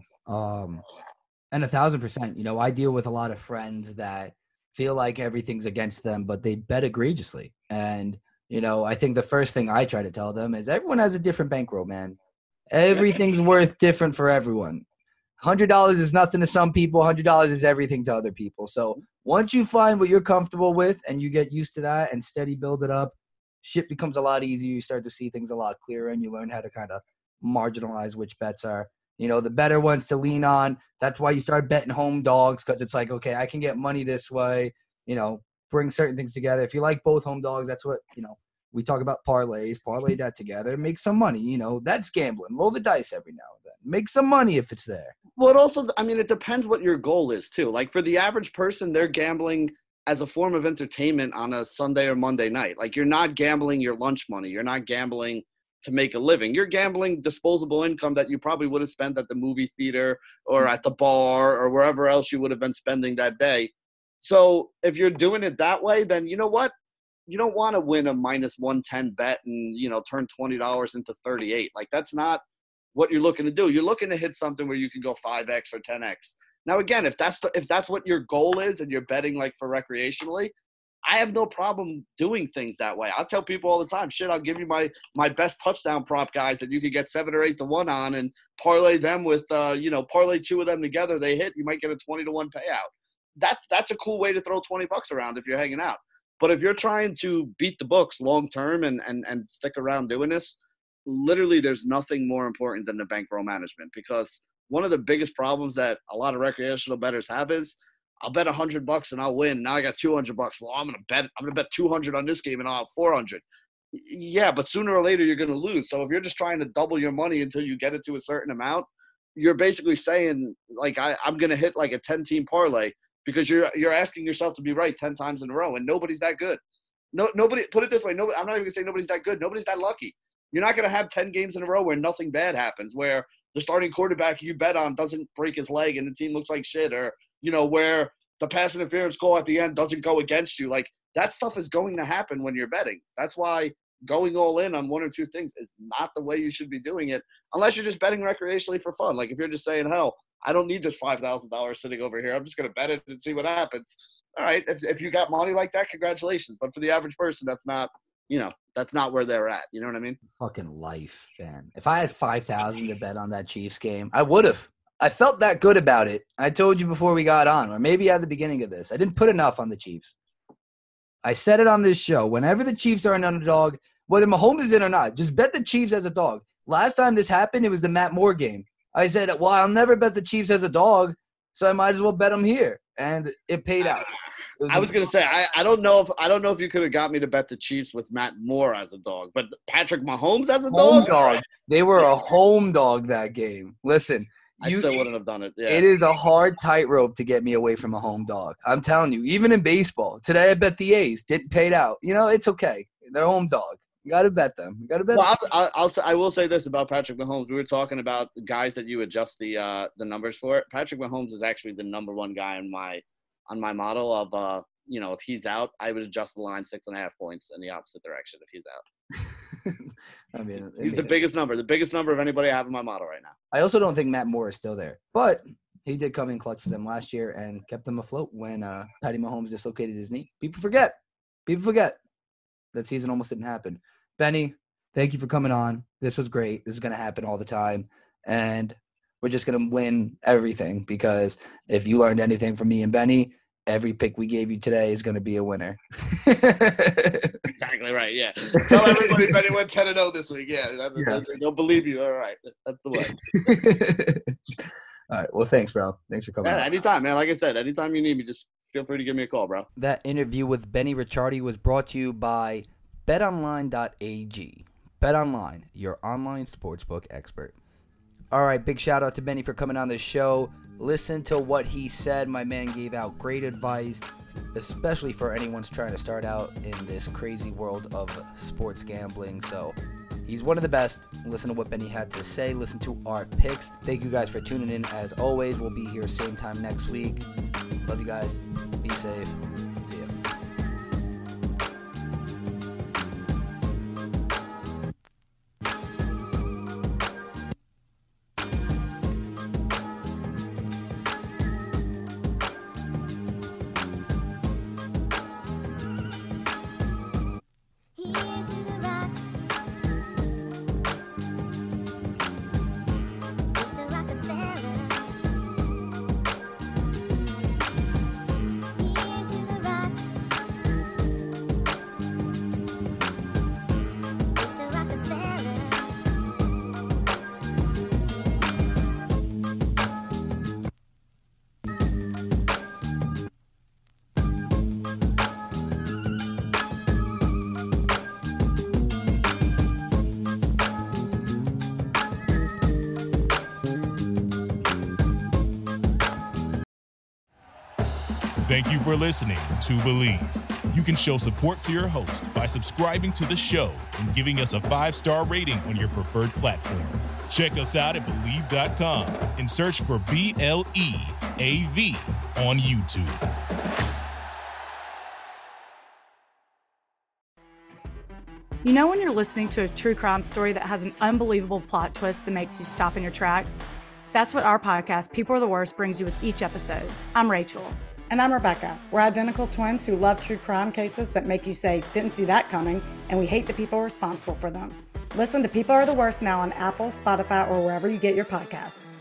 And 1,000%, I deal with a lot of friends that feel like everything's against them, but they bet egregiously. And, I think the first thing I try to tell them is everyone has a different bankroll, man. Everything's worth different for everyone. $100 is nothing to some people. $100 is everything to other people. So once you find what you're comfortable with and you get used to that and steady build it up, shit becomes a lot easier. You start to see things a lot clearer, and you learn how to kind of marginalize which bets are the better ones to lean on. That's why you start betting home dogs, because it's like, okay, I can get money this way, bring certain things together. If you like both home dogs, that's what, we talk about parlays, parlay that together, make some money, that's gambling. Roll the dice every now and then. Make some money if it's there. Well, it depends what your goal is too. Like for the average person, they're gambling as a form of entertainment on a Sunday or Monday night. Like you're not gambling your lunch money. You're not gambling to make a living. You're gambling disposable income that you probably would have spent at the movie theater or at the bar or wherever else you would have been spending that day. So if you're doing it that way, then you know what? You don't want to win a minus 110 bet and, turn $20 into 38. Like that's not what you're looking to do. You're looking to hit something where you can go 5x or 10x. Now, again, if that's what your goal is and you're betting like for recreationally, I have no problem doing things that way. I'll tell people all the time, shit, I'll give you my best touchdown prop guys that you could get 7 or 8 to 1 on and parlay them with, parlay 2 of them together. They hit, you might get a 20 to 1 payout. That's a cool way to throw $20 around if you're hanging out. But if you're trying to beat the books long term and stick around doing this, literally there's nothing more important than the bankroll management, because one of the biggest problems that a lot of recreational bettors have is I'll bet $100 and I'll win. Now I got $200. Well, I'm gonna bet 200 on this game and I'll have 400. Yeah, but sooner or later you're gonna lose. So if you're just trying to double your money until you get it to a certain amount, you're basically saying like I'm gonna hit like a 10-team parlay because you're asking yourself to be right 10 times in a row, and nobody's that good. Nobody, put it this way, I'm not even gonna say nobody's that good. Nobody's that lucky. You're not gonna have 10 games in a row where nothing bad happens, where the starting quarterback you bet on doesn't break his leg and the team looks like shit, or where the pass interference call at the end doesn't go against you. Like that stuff is going to happen when you're betting. That's why going all in on one or two things is not the way you should be doing it, unless you're just betting recreationally for fun. Like if you're just saying, hell, I don't need this $5,000 sitting over here. I'm just going to bet it and see what happens. All right. If you got money like that, congratulations. But for the average person, that's not where they're at. You know what I mean? Fucking life, man. If I had 5,000 to bet on that Chiefs game, I would have. I felt that good about it. I told you before we got on, or maybe at the beginning of this. I didn't put enough on the Chiefs. I said it on this show. Whenever the Chiefs are an underdog, whether Mahomes is in or not, just bet the Chiefs as a dog. Last time this happened, it was the Matt Moore game. I said, well, I'll never bet the Chiefs as a dog, so I might as well bet them here. And it paid out. I was gonna say I don't know if you could have got me to bet the Chiefs with Matt Moore as a dog, but Patrick Mahomes as a dog. They were a home dog that game. Listen, I still wouldn't have done it. Yeah. It is a hard tightrope to get me away from a home dog. I'm telling you, even in baseball. Today I bet the A's. Didn't pay it out. It's okay. They're a home dog. You got to bet them. You got to bet them. I will say this about Patrick Mahomes. We were talking about guys that you adjust the numbers for. Patrick Mahomes is actually the number one guy on my model of if he's out, I would adjust the line 6.5 points in the opposite direction if he's out. I mean, he's the biggest number of anybody I have in my model right now. I also don't think Matt Moore is still there, but he did come in clutch for them last year and kept them afloat when Patty Mahomes dislocated his knee. People forget that season almost didn't happen. Benny, thank you for coming on. This was great. This is going to happen all the time, and we're just going to win everything, because if you learned anything from me and Benny, every pick we gave you today is going to be a winner. Exactly right, yeah. Tell everybody Benny went 10-0 this week. Yeah, they'll believe you. All right, that's the way. All right, well, thanks, bro. Thanks for coming. Yeah, anytime, man. Like I said, anytime you need me, just feel free to give me a call, bro. That interview with Benny Ricciardi was brought to you by BetOnline.ag. BetOnline, your online sportsbook expert. All right, big shout out to Benny for coming on the show. Listen to what he said. My man gave out great advice, especially for anyone's trying to start out in this crazy world of sports gambling. So he's one of the best. Listen to what Benny had to say. Listen to our picks. Thank you guys for tuning in. As always, we'll be here same time next week. Love you guys. Be safe. See ya. Thank you for listening to Believe. You can show support to your host by subscribing to the show and giving us a 5-star rating on your preferred platform. Check us out at Believe.com and search for BLEAV on YouTube. You know when you're listening to a true crime story that has an unbelievable plot twist that makes you stop in your tracks? That's what our podcast, People Are the Worst, brings you with each episode. I'm Rachel. And I'm Rebecca. We're identical twins who love true crime cases that make you say, didn't see that coming, and we hate the people responsible for them. Listen to People Are the Worst now on Apple, Spotify, or wherever you get your podcasts.